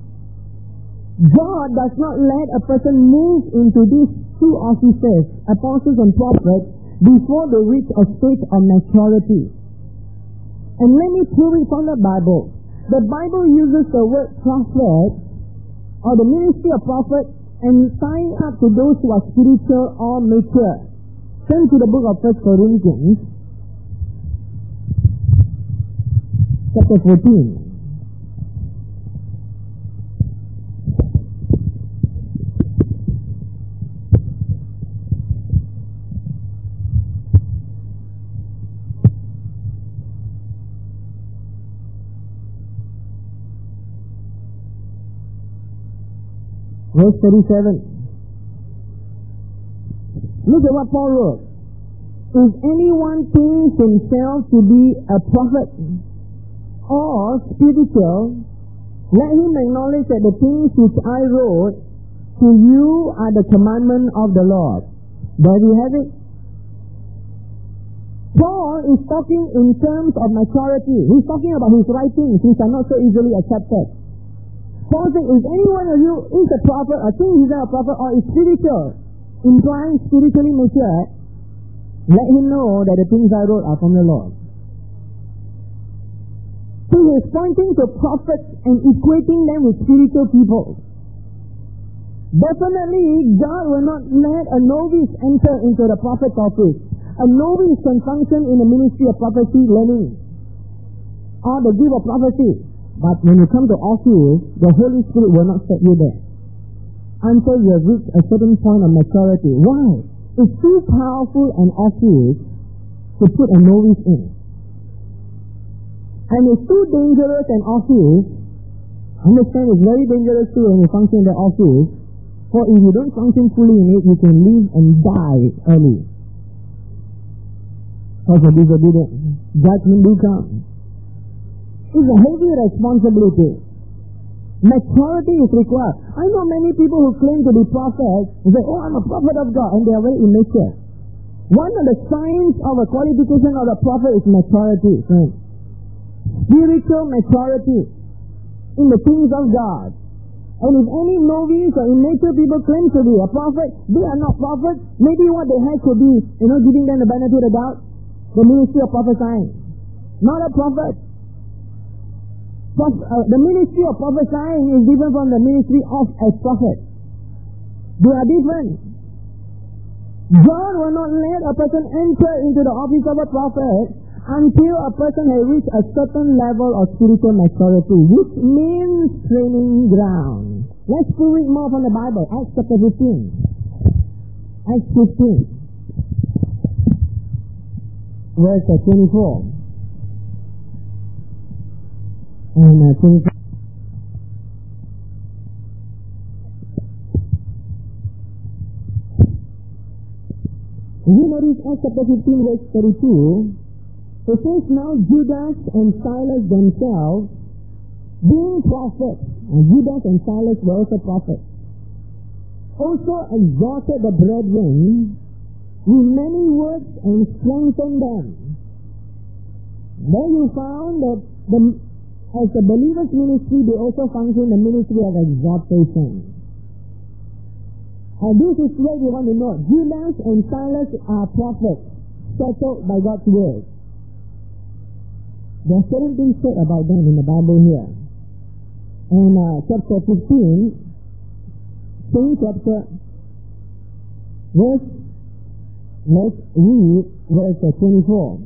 God does not let a person move into these two offices, apostles and prophets, before they reach a state of maturity. And let me prove it from the Bible. The Bible uses the word prophet, or the ministry of prophet, and sign up to those who are spiritual or mature. Turn to the book of 1 Corinthians, chapter 14. Verse 37. Look at what Paul wrote. If anyone thinks himself to be a prophet or spiritual, let him acknowledge that the things which I wrote to you are the commandment of the Lord. There you have it. Paul is talking in terms of maturity. He's talking about his writings, which are not so easily accepted. Paul says, if any one of you is a prophet, or thinks he's a prophet, or is spiritual, implying spiritually mature, let him know that the things I wrote are from the Lord. So he is pointing to prophets and equating them with spiritual people. Definitely, God will not let a novice enter into the prophet's office. A novice can function in the ministry of prophecy learning, or the gift of prophecy. But when you come to office, the Holy Spirit will not set you there until you have reached a certain point of maturity. Why? It's too powerful an office to put a novice in. And it's too dangerous an office. Understand, it's very dangerous too when you function in the office. For if you don't function fully in it, you can live and die early. Because of disobedience. Judgment will come. It's a heavy responsibility. Maturity is required. I know many people who claim to be prophets who say, oh, I'm a prophet of God, and they are very immature. One of the signs of a qualification of a prophet is maturity, friends. Spiritual maturity in the things of God. And if any novice or immature people claim to be a prophet, they are not prophets. Maybe what they had could be, giving them the benefit of the doubt, the ministry of prophesying. Not a prophet. The ministry of prophesying is different from the ministry of a prophet. They are different. God will not let a person enter into the office of a prophet until a person has reached a certain level of spiritual maturity, which means training ground. Let's read more from the Bible. Acts chapter 15. Acts 15. Verse 24. And 25. You notice Acts chapter 15 verse 32. It says, now Judas and Silas themselves, being prophets, and Judas and Silas were also prophets, also exhorted the brethren with many words and strengthened them. Then you found that as the believers' ministry, they also function the ministry of exhortation. And this is what we want to know. Judas and Silas are prophets, settled by God's word. There are certain things said about them in the Bible here. And chapter 15, same chapter, let's read verse 24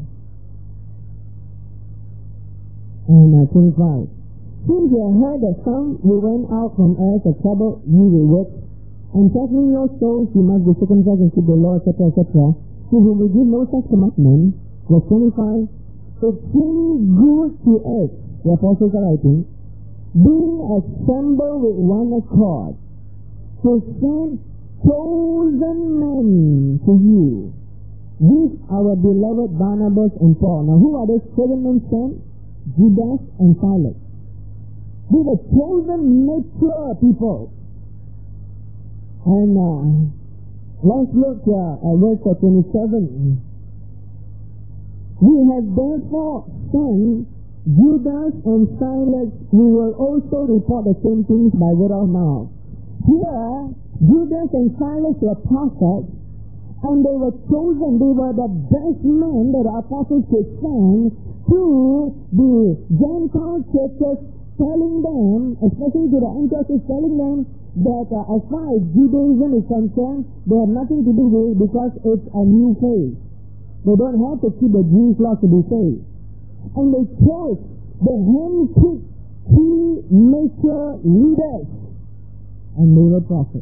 and 25. Since you have heard that some who went out from us have troubled you with works, and tackling your souls, you must be circumcised and keep the law, etc., etc. To whom we give no such commandment. Verse 25. It seems good to us, the apostles are writing, being assembled with one accord, to send chosen men to you. These our beloved Barnabas and Paul. Now who are those chosen men sent? Judas and Silas. These are chosen, mature people. And let's look at verse 27. We have therefore sent Judas and Silas, who will also report the same things by word of mouth. Here, Judas and Silas were prophets, and they were chosen. They were the best men that the apostles could send to the Gentile churches, telling them, especially to the Antiochus, telling them that as far as Judaism is concerned, they have nothing to do with it because it's a new faith. They don't have to keep the Jewish law to be saved. And they chose the handpicked key mature leaders. And they were prophets.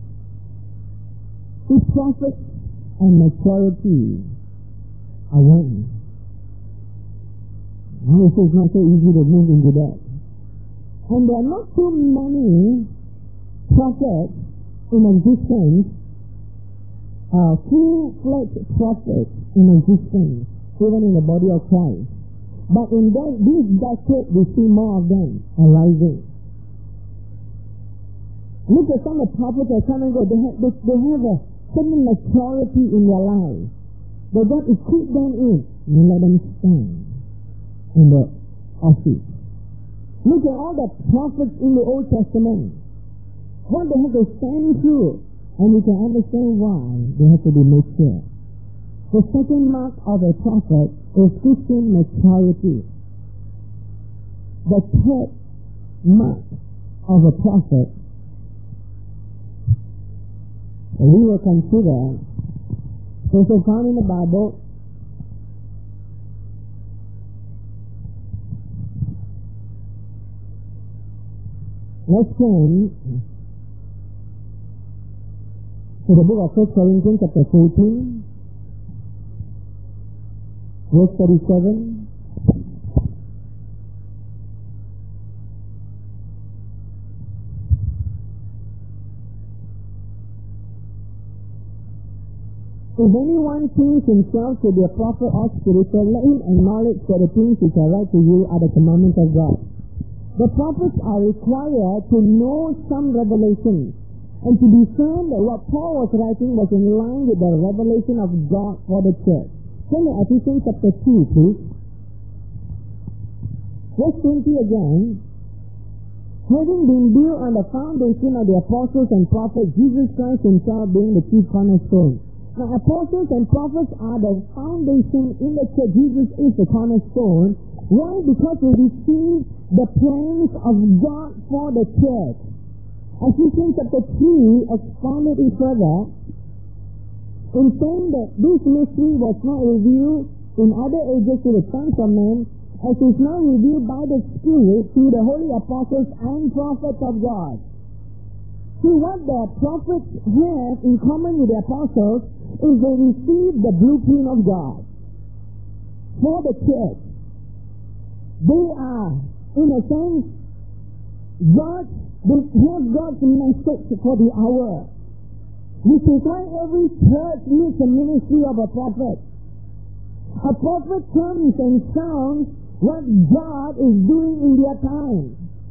These prophets and maturity are one. Obviously, it's not so easy to move into that. And there are not too many prophets in existence, full-fledged prophets in existence, even in the body of Christ. But in this decade, we see more of them arising. Look at some of the prophets that come and go. They have a certain maturity in their life. But God equip them in and let them stand in the office. Look at all the prophets in the Old Testament. What they have to stand through. And you can understand why they have to be mature. The second mark of a prophet is Christian maturity. The third mark of a prophet we will consider is found in the Bible. Let's turn to the book of 1 Corinthians chapter 14, verse 37. If anyone thinks himself to be a prophet or spiritual, let him acknowledge that the things which I write to you are the commandments of God. The prophets are required to know some revelation and to discern that what Paul was writing was in line with the revelation of God for the church. Turn to Ephesians chapter 2, please. Verse 20 again. Having been built on the foundation of the apostles and prophets, Jesus Christ himself being the chief cornerstone. Now, apostles and prophets are the foundation in the church. Jesus is the cornerstone. Why? Because we receive the plans of God for the church. Ephesians chapter 3 expanded it further in saying that this mystery was not revealed in other ages to the sons of men, as is now revealed by the Spirit to the holy apostles and prophets of God. See, what the prophets have in common with the apostles is they received the blueprint of God for the church. They are, in a sense, they have God's message for the hour. Which is why every church needs a ministry of a prophet. A prophet comes and sounds what God is doing in their time,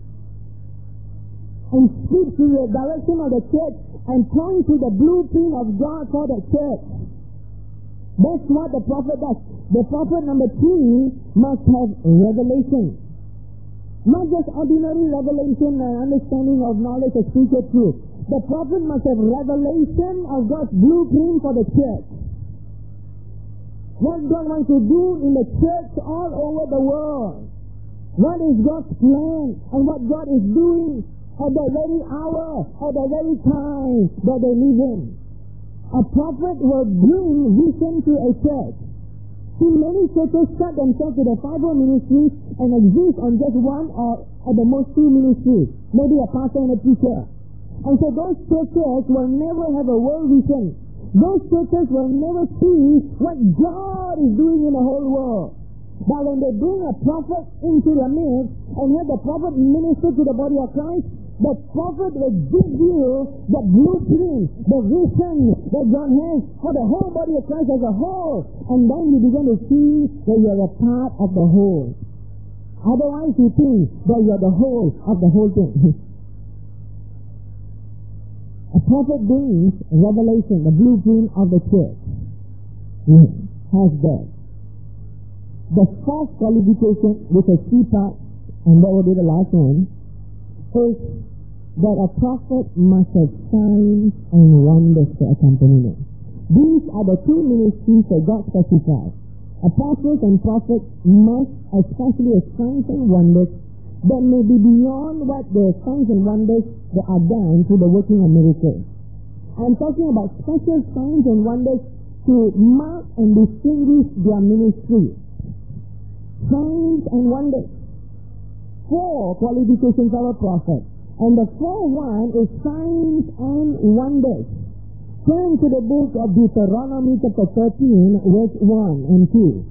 and speaks to the direction of the church and points to the blueprint of God for the church. That's what the prophet does. The prophet, number 3, must have revelation. Not just ordinary revelation and understanding of knowledge of spiritual truth. The prophet must have revelation of God's blueprint for the church. What God wants to do in the church all over the world. What is God's plan and what God is doing at the very hour, at the very time that they live in. A prophet will bring vision to a church. See, many churches shut themselves to the fivefold ministry and exist on just one or at the most 2 ministries, maybe a pastor and a preacher. And so those churches will never have a world vision. Those churches will never see what God is doing in the whole world. But when they bring a prophet into the midst and have the prophet minister to the body of Christ, the prophet will give you the blueprint, the vision that God has for the whole body of Christ as a whole. And then you begin to see that you are a part of the whole. Otherwise you think that you are the whole of the whole thing. A prophet brings revelation, the blueprint of the church. Has that. The fourth qualification, which is 3 parts, and that will be the last one, is that a prophet must have signs and wonders to accompany them. These are the 2 ministries that God specifies. Apostles and prophets must especially have signs and wonders that may be beyond what the signs and wonders that are done through the working of miracles. I'm talking about special signs and wonders to mark and distinguish their ministry. Signs and wonders. 4 qualifications of a prophet. And the 4th one is signs and wonders. Turn to the book of Deuteronomy chapter 13, verse 1 and 2.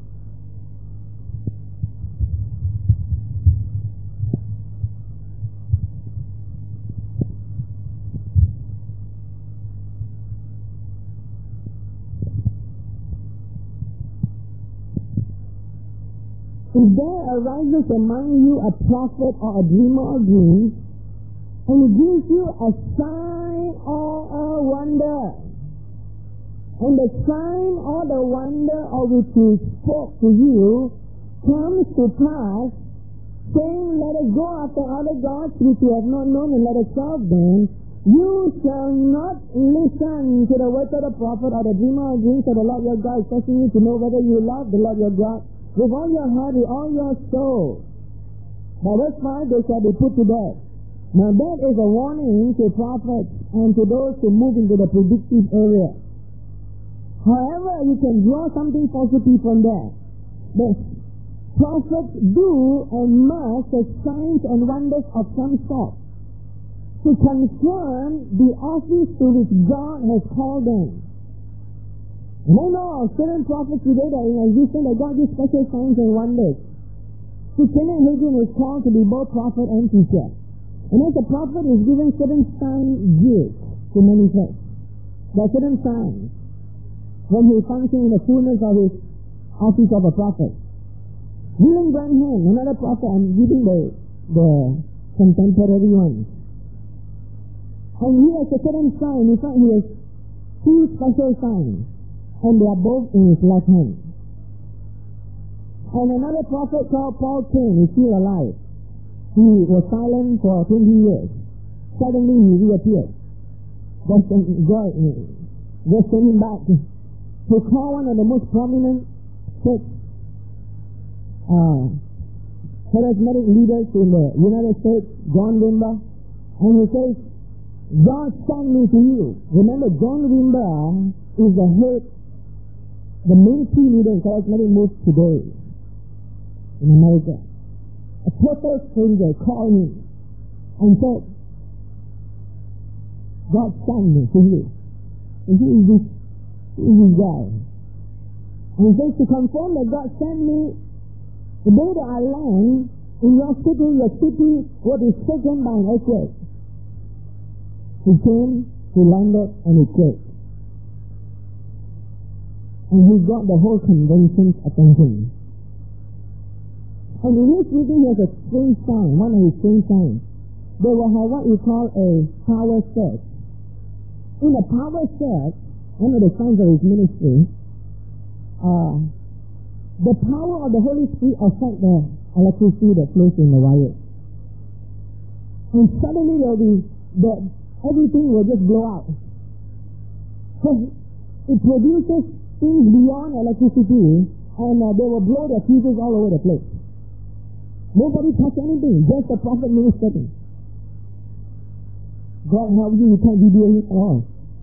If there arises among you a prophet or a dreamer of dreams, and he gives you a sign or a wonder, and the sign or the wonder of which he spoke to you comes to pass, saying, let us go after other gods which you have not known and let us serve them, you shall not listen to the words of the prophet or the dreamer of dreams, or the Lord your God is testing you to know whether you love the Lord your God with all your heart, with all your soul. By verse 5, they shall be put to death. Now that is a warning to prophets and to those who move into the predictive area. However, you can draw something positive from that. The prophets do and must have signs and wonders of some sort to confirm the office to which God has called them. And I know certain prophets today that in existence that God gives special signs and wonders. So Kenneth Hagin is called to be both prophet and teacher. And as a prophet is given certain sign gifts to manifest. There are certain signs when he functions in the fullness of his office of a prophet. William Branham, another prophet, I'm giving the contemporary ones. And he has a certain sign. In fact, he has 2 special signs. And they are both in his left hand. And another prophet called Paul Cain is still alive. He was silent for 20 years. Suddenly he reappeared. God sent him back to call one of the most prominent church charismatic leaders in the United States, John Wimber. And he says, God sent me to you. Remember, John Wimber is the head the military leader in charismatic move today in America, a total stranger called me and said, God sent me to you. And who is this guy? And he says, to confirm that God sent me, the day that I land in your city will be shaken by an earthquake. He came, he landed, and he quaked. And he got the whole convention's attention. And in his meeting, he has a strange sign, one of his strange signs. They will have what we call a power surge. In a power surge, one of the signs of his ministry, the power of the Holy Spirit affect the electricity that flows in the wires. And suddenly everything will just blow out. Because it produces things beyond electricity, and they will blow their fuses all over the place. Nobody touched anything, just the prophet ministering. God help you can't be doing it at all.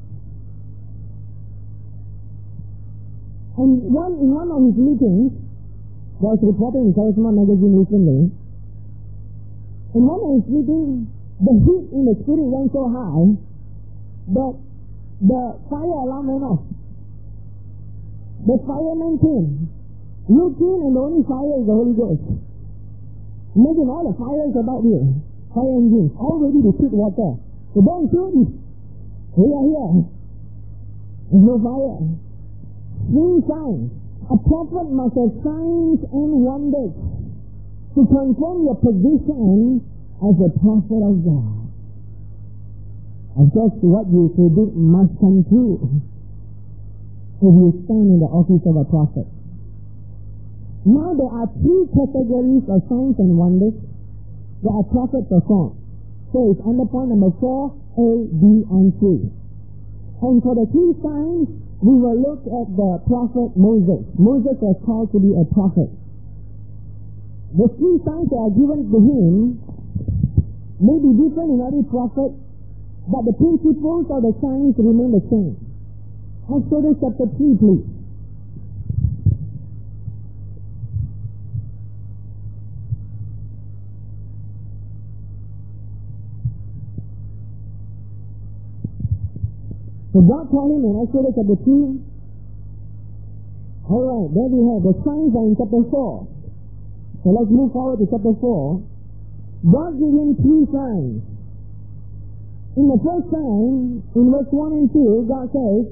And in one of his meetings, was reported in Charisma magazine recently, in one of his meetings, the heat in the spirit went so high that the fire alarm went off. The fireman came, looked in, and the only fire is the Holy Ghost. Imagine all the fires about here, fire engines, all ready to shoot water. So don't shoot. We are here. There's no fire. Three signs. A prophet must have signs and wonders to confirm your position as a prophet of God. And just what you predict must come true if you stand in the office of a prophet. Now there are three categories of signs and wonders that a prophet performs. So it's under point number 4, A, B, and C. And for the three signs, we will look at the prophet Moses. Moses was called to be a prophet. The three signs that are given to him may be different in every prophet, but the principles of the signs remain the same. Exodus chapter 3, please. So God told him in Exodus chapter 2. Alright, there we have the signs are in chapter 4. So let's move forward to chapter 4. God gave him three signs. In the first sign, in verse 1 and 2, God says,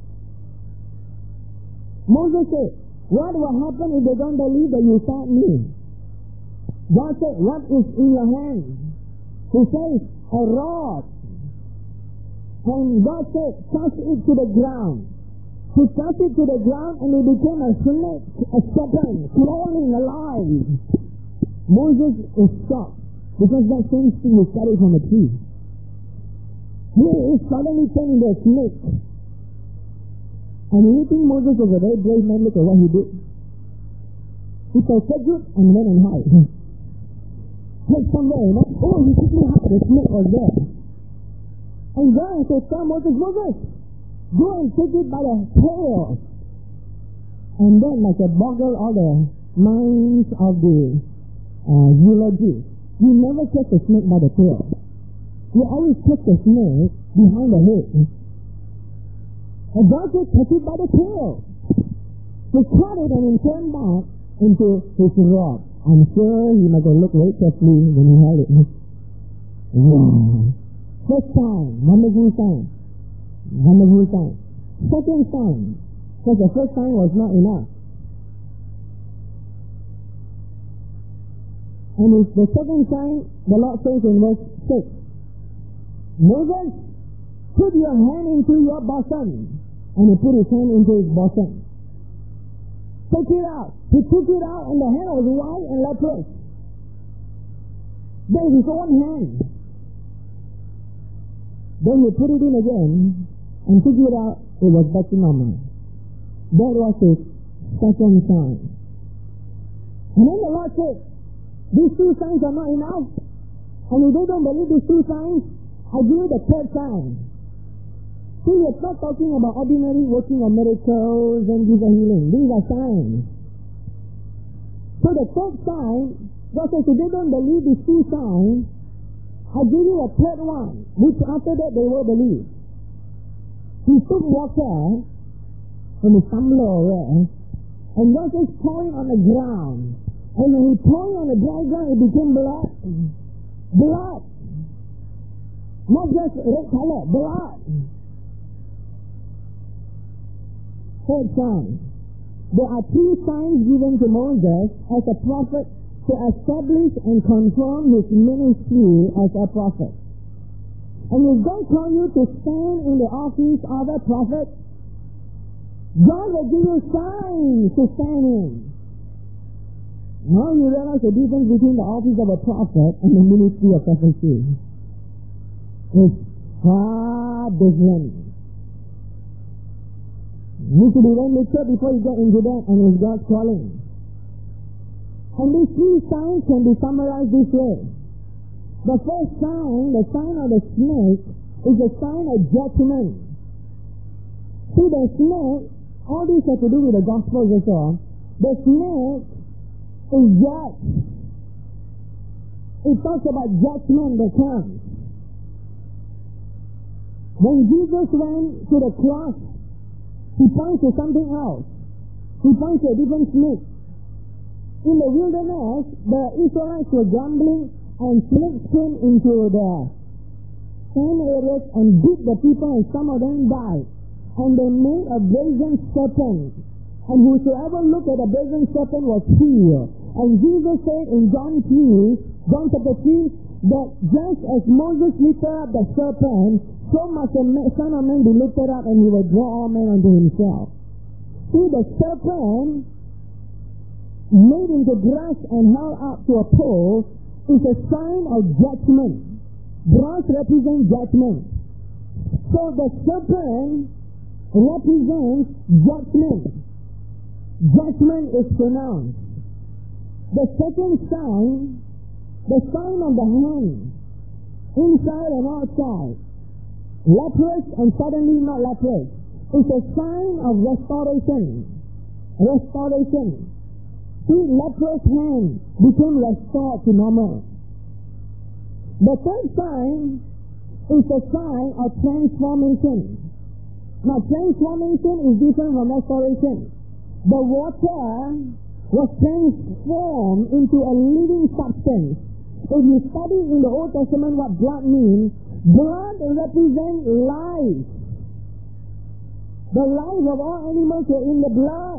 Moses said, what will happen if they don't believe that you sent me? God said, what is in your hand? He says, a rod. And God said, cast it to the ground. He cast it to the ground and it became a snake, a serpent, crawling alive. Moses is shocked because that same thing was carried from a tree. Here it suddenly turned into a snake. And you think Moses was a very brave man? Look at what he did. He felt so good and went and hide. Hid somewhere, you know? Oh, he quickly hid. The snake was there. And God said, tell Moses, go and take it by the tail. And then, like a boggle all the minds of the zoologists, you never catch a snake by the tail. You always catch the snake behind the head. And God said, catch it by the tail. He caught it and then turned back into his rod. I'm sure he must have looked very carefully when he held it. Wow. First sign, wonderful sign. Wonderful sign. Second sign, because the first sign was not enough. And it's the second sign, the Lord says in verse 6, Moses, put your hand into your bosom. And he put his hand into his bosom. Take it out. He took it out and the hand was white and leprous. Then his own hand. Then he put it in again and took it out, it was back to normal. That was his second sign. And then the Lord said, these two signs are not enough. And if they don't believe these two signs, I give you the third sign. See, it's not talking about ordinary working of miracles and give a healing. These are signs. So the third sign, God says, if they don't believe these two signs, I'll give you a third one, which after that they will believe. He took water from his tumbler away, and God says, pouring on the ground. And when he poured on the dry ground, it became blood. Blood. Not just red color, blood. Third sign. There are three signs given to Moses as a prophet to establish and confirm his ministry as a prophet. And if God call you to stand in the office of a prophet, God will give you signs to stand in. Now you realize the difference between the office of a prophet and the ministry of prophecy. It's far different. You need to be well mature before you get into that, and it's God's calling. And these three signs can be summarized this way. The first sign, the sign of the snake, is a sign of judgment. See, the snake, all this has to do with the gospel as well. The snake is judged. It talks about judgment that comes. When Jesus went to the cross, he points to something else. He points to a different snake. In the wilderness, the Israelites were gambling, and snakes came into the sand areas and beat the people, and some of them died. And they made a brazen serpent. And whosoever looked at the brazen serpent was healed. And Jesus said in John chapter 3, that just as Moses lifted up the serpent, so must the Son of Man be lifted up, and he will draw all men unto himself. See, the serpent made into brass and held up to a pole is a sign of judgment. Brass represents judgment. So the serpent represents judgment. Judgment is pronounced. The second sign, the sign of the hand, inside and outside, leprous and suddenly not leprous, is a sign of restoration. Restoration. See, leprous hand became restored to normal. The third sign is a sign of transformation. Now, transformation is different from restoration. The water was transformed into a living substance. If you study in the Old Testament what blood means, blood represents life. The life of all animals were in the blood.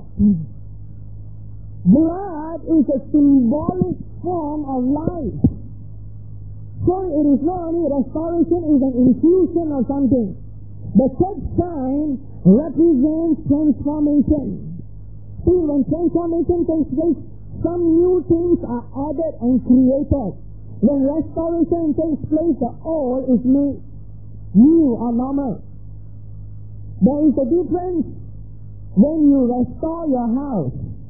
Blood is a symbolic form of life. So it is not only restoration, it is an infusion of something. The third sign represents transformation. See, when transformation takes place, some new things are added and created. When restoration takes place, the old is made new or normal. There is a difference when you restore your house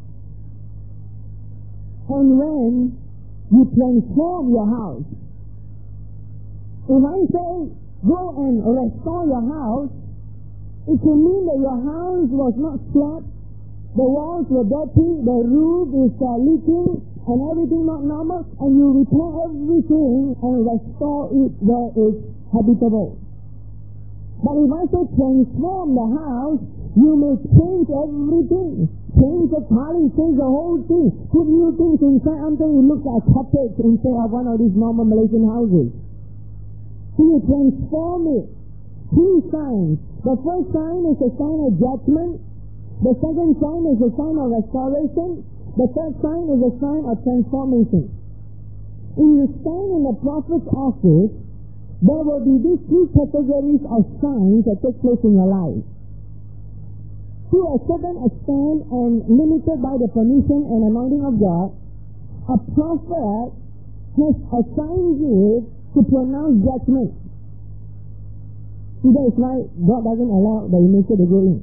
and when you transform your house. If I say, go and restore your house, it can mean that your house was not swept, the walls were dirty, the roof is leaking, and everything not normal, and you repair everything and restore it where it's habitable. But if I say transform the house, you may change everything. Change the tiling, change the whole thing. Put new things inside until it looks like a cottage instead of one of these normal Malaysian houses. So you transform it. Three signs. The first sign is a sign of judgment. The second sign is a sign of restoration. The third sign is a sign of transformation. If you stand in the prophet's office, there will be these three categories of signs that take place in your life. To a certain extent and limited by the permission and anointing of God, a prophet has assigned you to pronounce judgment. See, that is why God doesn't allow the nature to go in.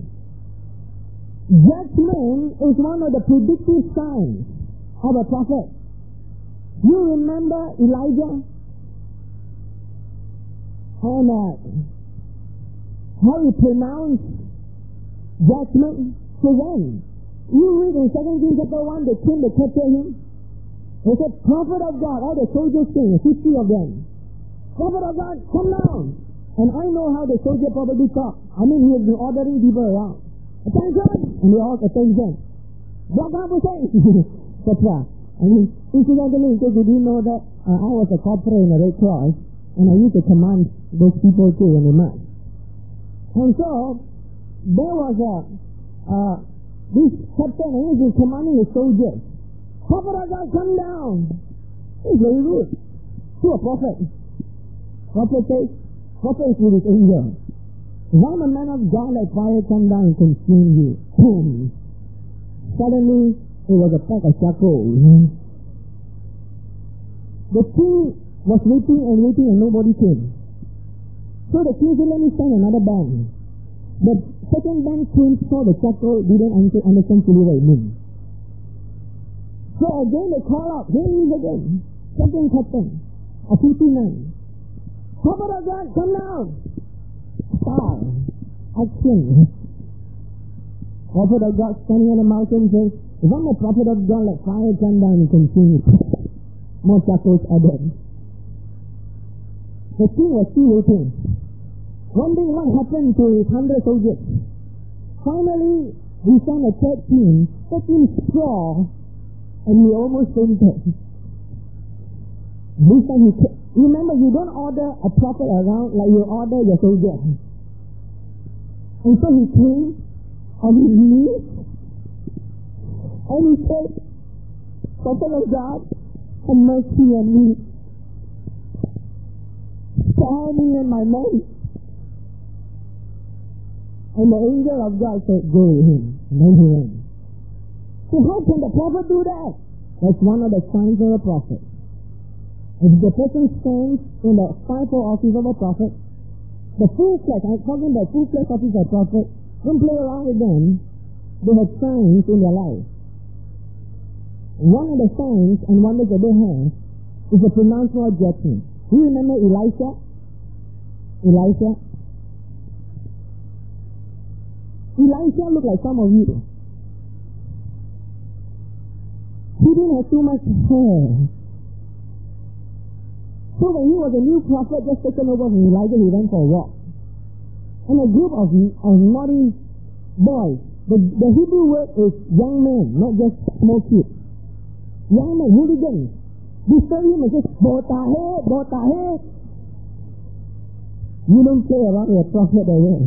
Judgment is one of the predictive signs of a prophet. You remember Elijah? how he pronounced judgment to them. You read in 2 Kings chapter 1, they came to capture him. They said, prophet of God, all the soldiers came, 50 of them. Prophet of God, come down. And I know how the soldier probably talk. I mean, he has been ordering people around. Attention! And they all attention. What God was saying? Etc. I mean, incidentally, in case you didn't know that, I was a corporal in the Red Cross, and I used to command those people too when they marched. And so, there was this captain, and he was commanding the soldiers. Prophet of God, come down. It's very rude to a prophet. Prophet says, prophet is with his angel. If I'm a man of God, let fire come down and consume you. Boom. Suddenly, it was a pack of charcoal. The king was waiting and nobody came. So the king said, let me send another band. The second band came, saw the charcoal, didn't understand fully what it means. So again they call out, here he is again. Captain, a 59. Prophet of God, come down. Star. Action. Prophet of God standing on the mountain says, if I'm a prophet of God, let fire come down and consume it. More shackles added. The king was still waiting, wondering what happened to his 100 soldiers. Finally, he sent a third team, straw, and he almost fainted. This time remember, you don't order a prophet around like you order your soldier. And so he came on his knees, and he said, prophet of God, have mercy on me. Spare me and my men. And the angel of God said, go with him. And then he went. So how can the prophet do that? That's one of the signs of a prophet. If the person stands in the fivefold office of a prophet, the full-fledged, I'm talking about full-fledged office of a prophet, don't play around with them. They have signs in their life. One of the signs and wonders that they have is a pronouncement of judgment. Do you remember Elisha? Elisha looked like some of you. He didn't have too much hair. So when he was a new prophet just taken over from Elijah, he went for a walk. And a group of naughty boys. The Hebrew word is young men, not just small kids. Young men, hooligans. They saw him and said, Botahe. You don't play around with a prophet that way.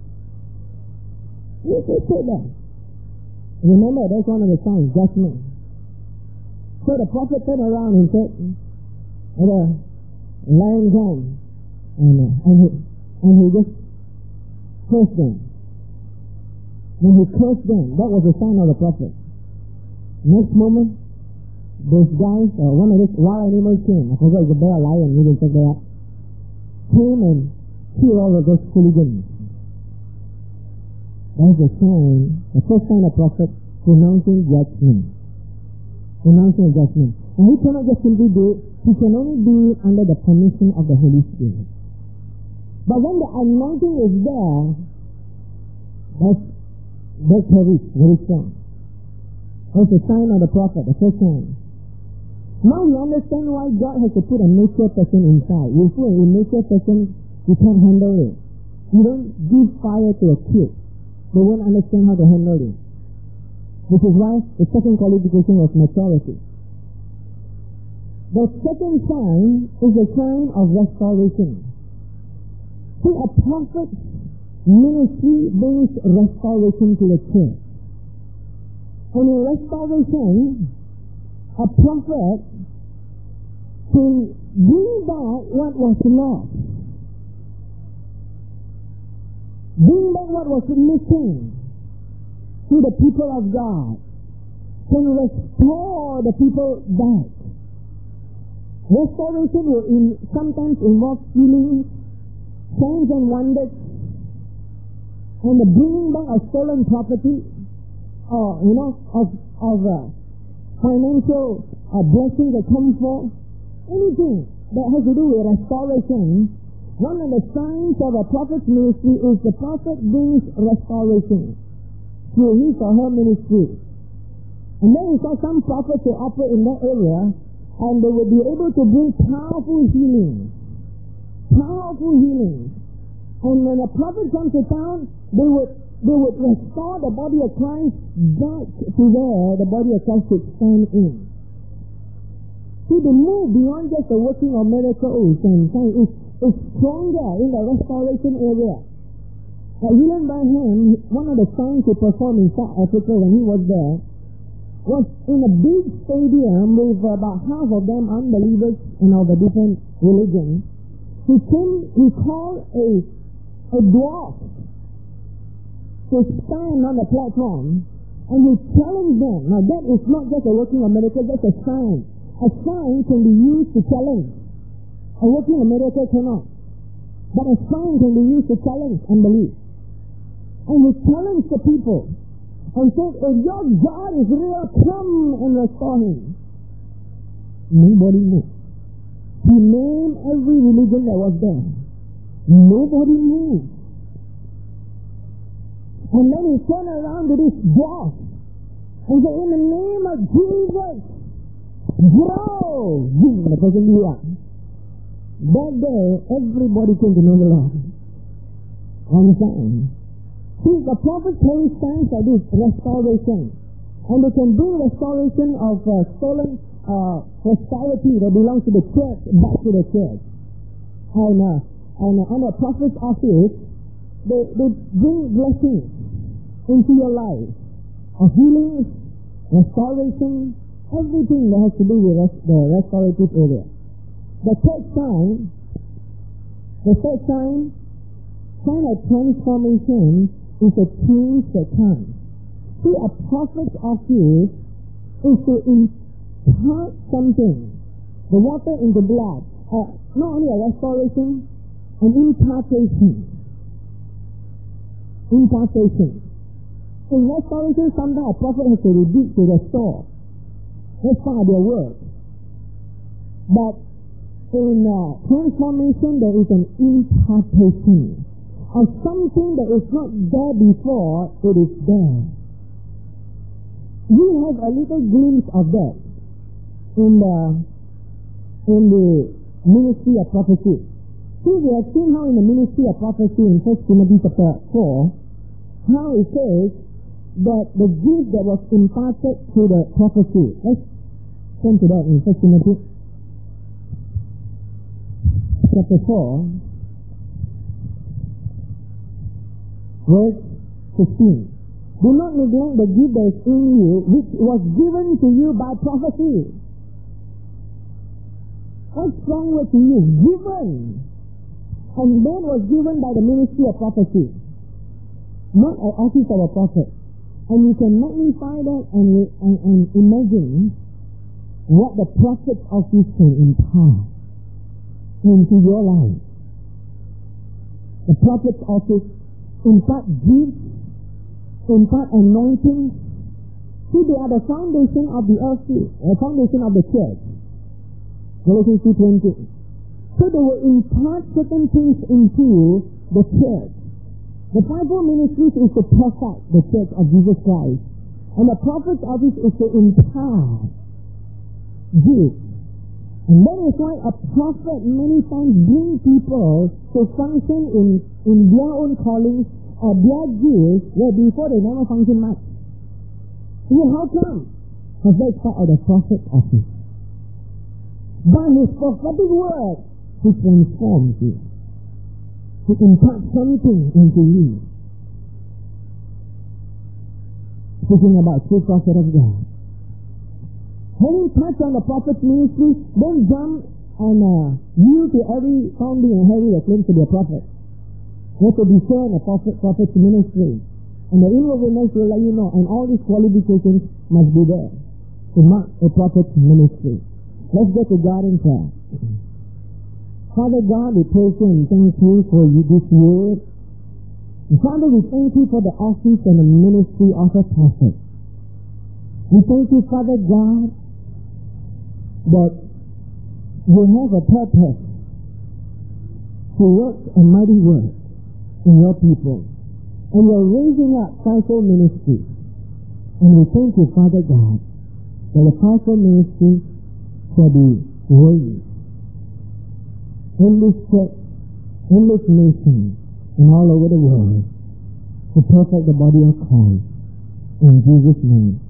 You can say that. Remember, that's one of the signs, judgment. So the prophet turned around and said, the lion came, and he just cursed them. When he cursed them, that was a sign of the prophet. Next moment, those guys, one of those wild animals came. I forgot it was a bear, a lion, we didn't check that out. Came and killed all of those hooligans. That's a sign, the first sign of prophet, pronouncing judgment. Pronouncing judgment. And he cannot just simply do it, he can only do it under the permission of the Holy Spirit. But when the anointing is there, that's heavy, very strong. That's a sign of the prophet, the first sign. Now you understand why God has to put a mature person inside. You see, a mature person, you can't handle it. You don't give fire to a kid. They won't understand how to handle it. Which is why the second qualification was maturity. The second sign is a sign of restoration. See, a prophet's ministry brings restoration to the church. And in restoration, a prophet can bring back what was lost. Bring back what was missing to the people of God. Can restore the people back. Restoration will sometimes involve healing, signs and wonders, and the bringing back of stolen property, or of financial blessings that come forth. Anything that has to do with restoration One of the signs of a prophet's ministry is the prophet brings restoration through his or her ministry. And then we saw some prophets who operate in that area, and they would be able to bring powerful healing. Powerful healing. And when a prophet comes to town, they would restore the body of Christ back to where the body of Christ should stand in. See, the move beyond just the working of miracles and signs is stronger in the restoration area. William Branham, one of the signs he performed in South Africa when he was there, was in a big stadium with about half of them unbelievers and of the different religions. He called a dwarf to stand on the platform, and he challenged them. Now that is not just a working of miracles, that's a sign. A sign can be used to challenge. A working of miracles cannot. But a sign can be used to challenge unbelief. And he challenged the people and said, if your God is real, come and restore him. Nobody moved. He named every religion that was there. Nobody moved. And then he turned around to this dwarf and said, in the name of Jesus, grow! The person blew up. That day, everybody came to know the Lord. Understand? See, the prophets carry signs of this restoration. And they can bring restoration of stolen prosperity that belongs to the church back to the church. And the prophet's office, they bring blessings into your life. Of healing, restoration, everything that has to do with the restorative area. The third sign of transformation is a change that comes. See, a prophet's office is to impart something, the water into blood, not only a restoration, an impartation. Impartation. In restoration, sometimes a prophet has to rebuke, to restore. That's part of their work. But in transformation, there is an impartation of something that is not there before it is there. We have a little glimpse of that in the ministry of prophecy. See, we have seen how in the ministry of prophecy in 1 Timothy chapter 4, how it says that the gift that was imparted through the prophecy. Let's turn to that in 1 Timothy chapter 4, verse 15. Do not neglect the gift that is in you, which was given to you by prophecy. What's wrong with you? Given. And that was given by the ministry of prophecy, not an office of a prophet. And you can magnify that and imagine what the prophet's office can impart into your life. The prophet's office impart gifts, impart anointing. See, they are the foundation of the earth, the foundation of the church. Galatians 2:20. So they will impart certain things into the church. The fivefold ministry is to perfect the church of Jesus Christ. And the prophet's office is to impart gifts. And that is why a prophet many times brings people to function in their own callings or their gifts where before they never function much. See, how come? Because that's part of the prophet's office. By his prophetic word, he transforms you. He imparts something into you. Speaking about true prophet of God. Having touched on the prophet's ministry, don't jump and yield to every founding and Harry that claims to be a prophet. You have to discern a prophet's ministry. And the inward witness will let you know, and all these qualifications must be there to mark a prophet's ministry. Let's get to God in prayer. Father God, we praise you and thank you for this word. Father, we thank you for the office and the ministry of a prophet. We thank you, Father God, that you have a purpose. to work a mighty work in your people. And you're raising up fivefold ministries. And we thank you, Father God, that the fivefold ministry shall be raised in this church, in this nation, and all over the world to perfect the body of Christ. In Jesus' name.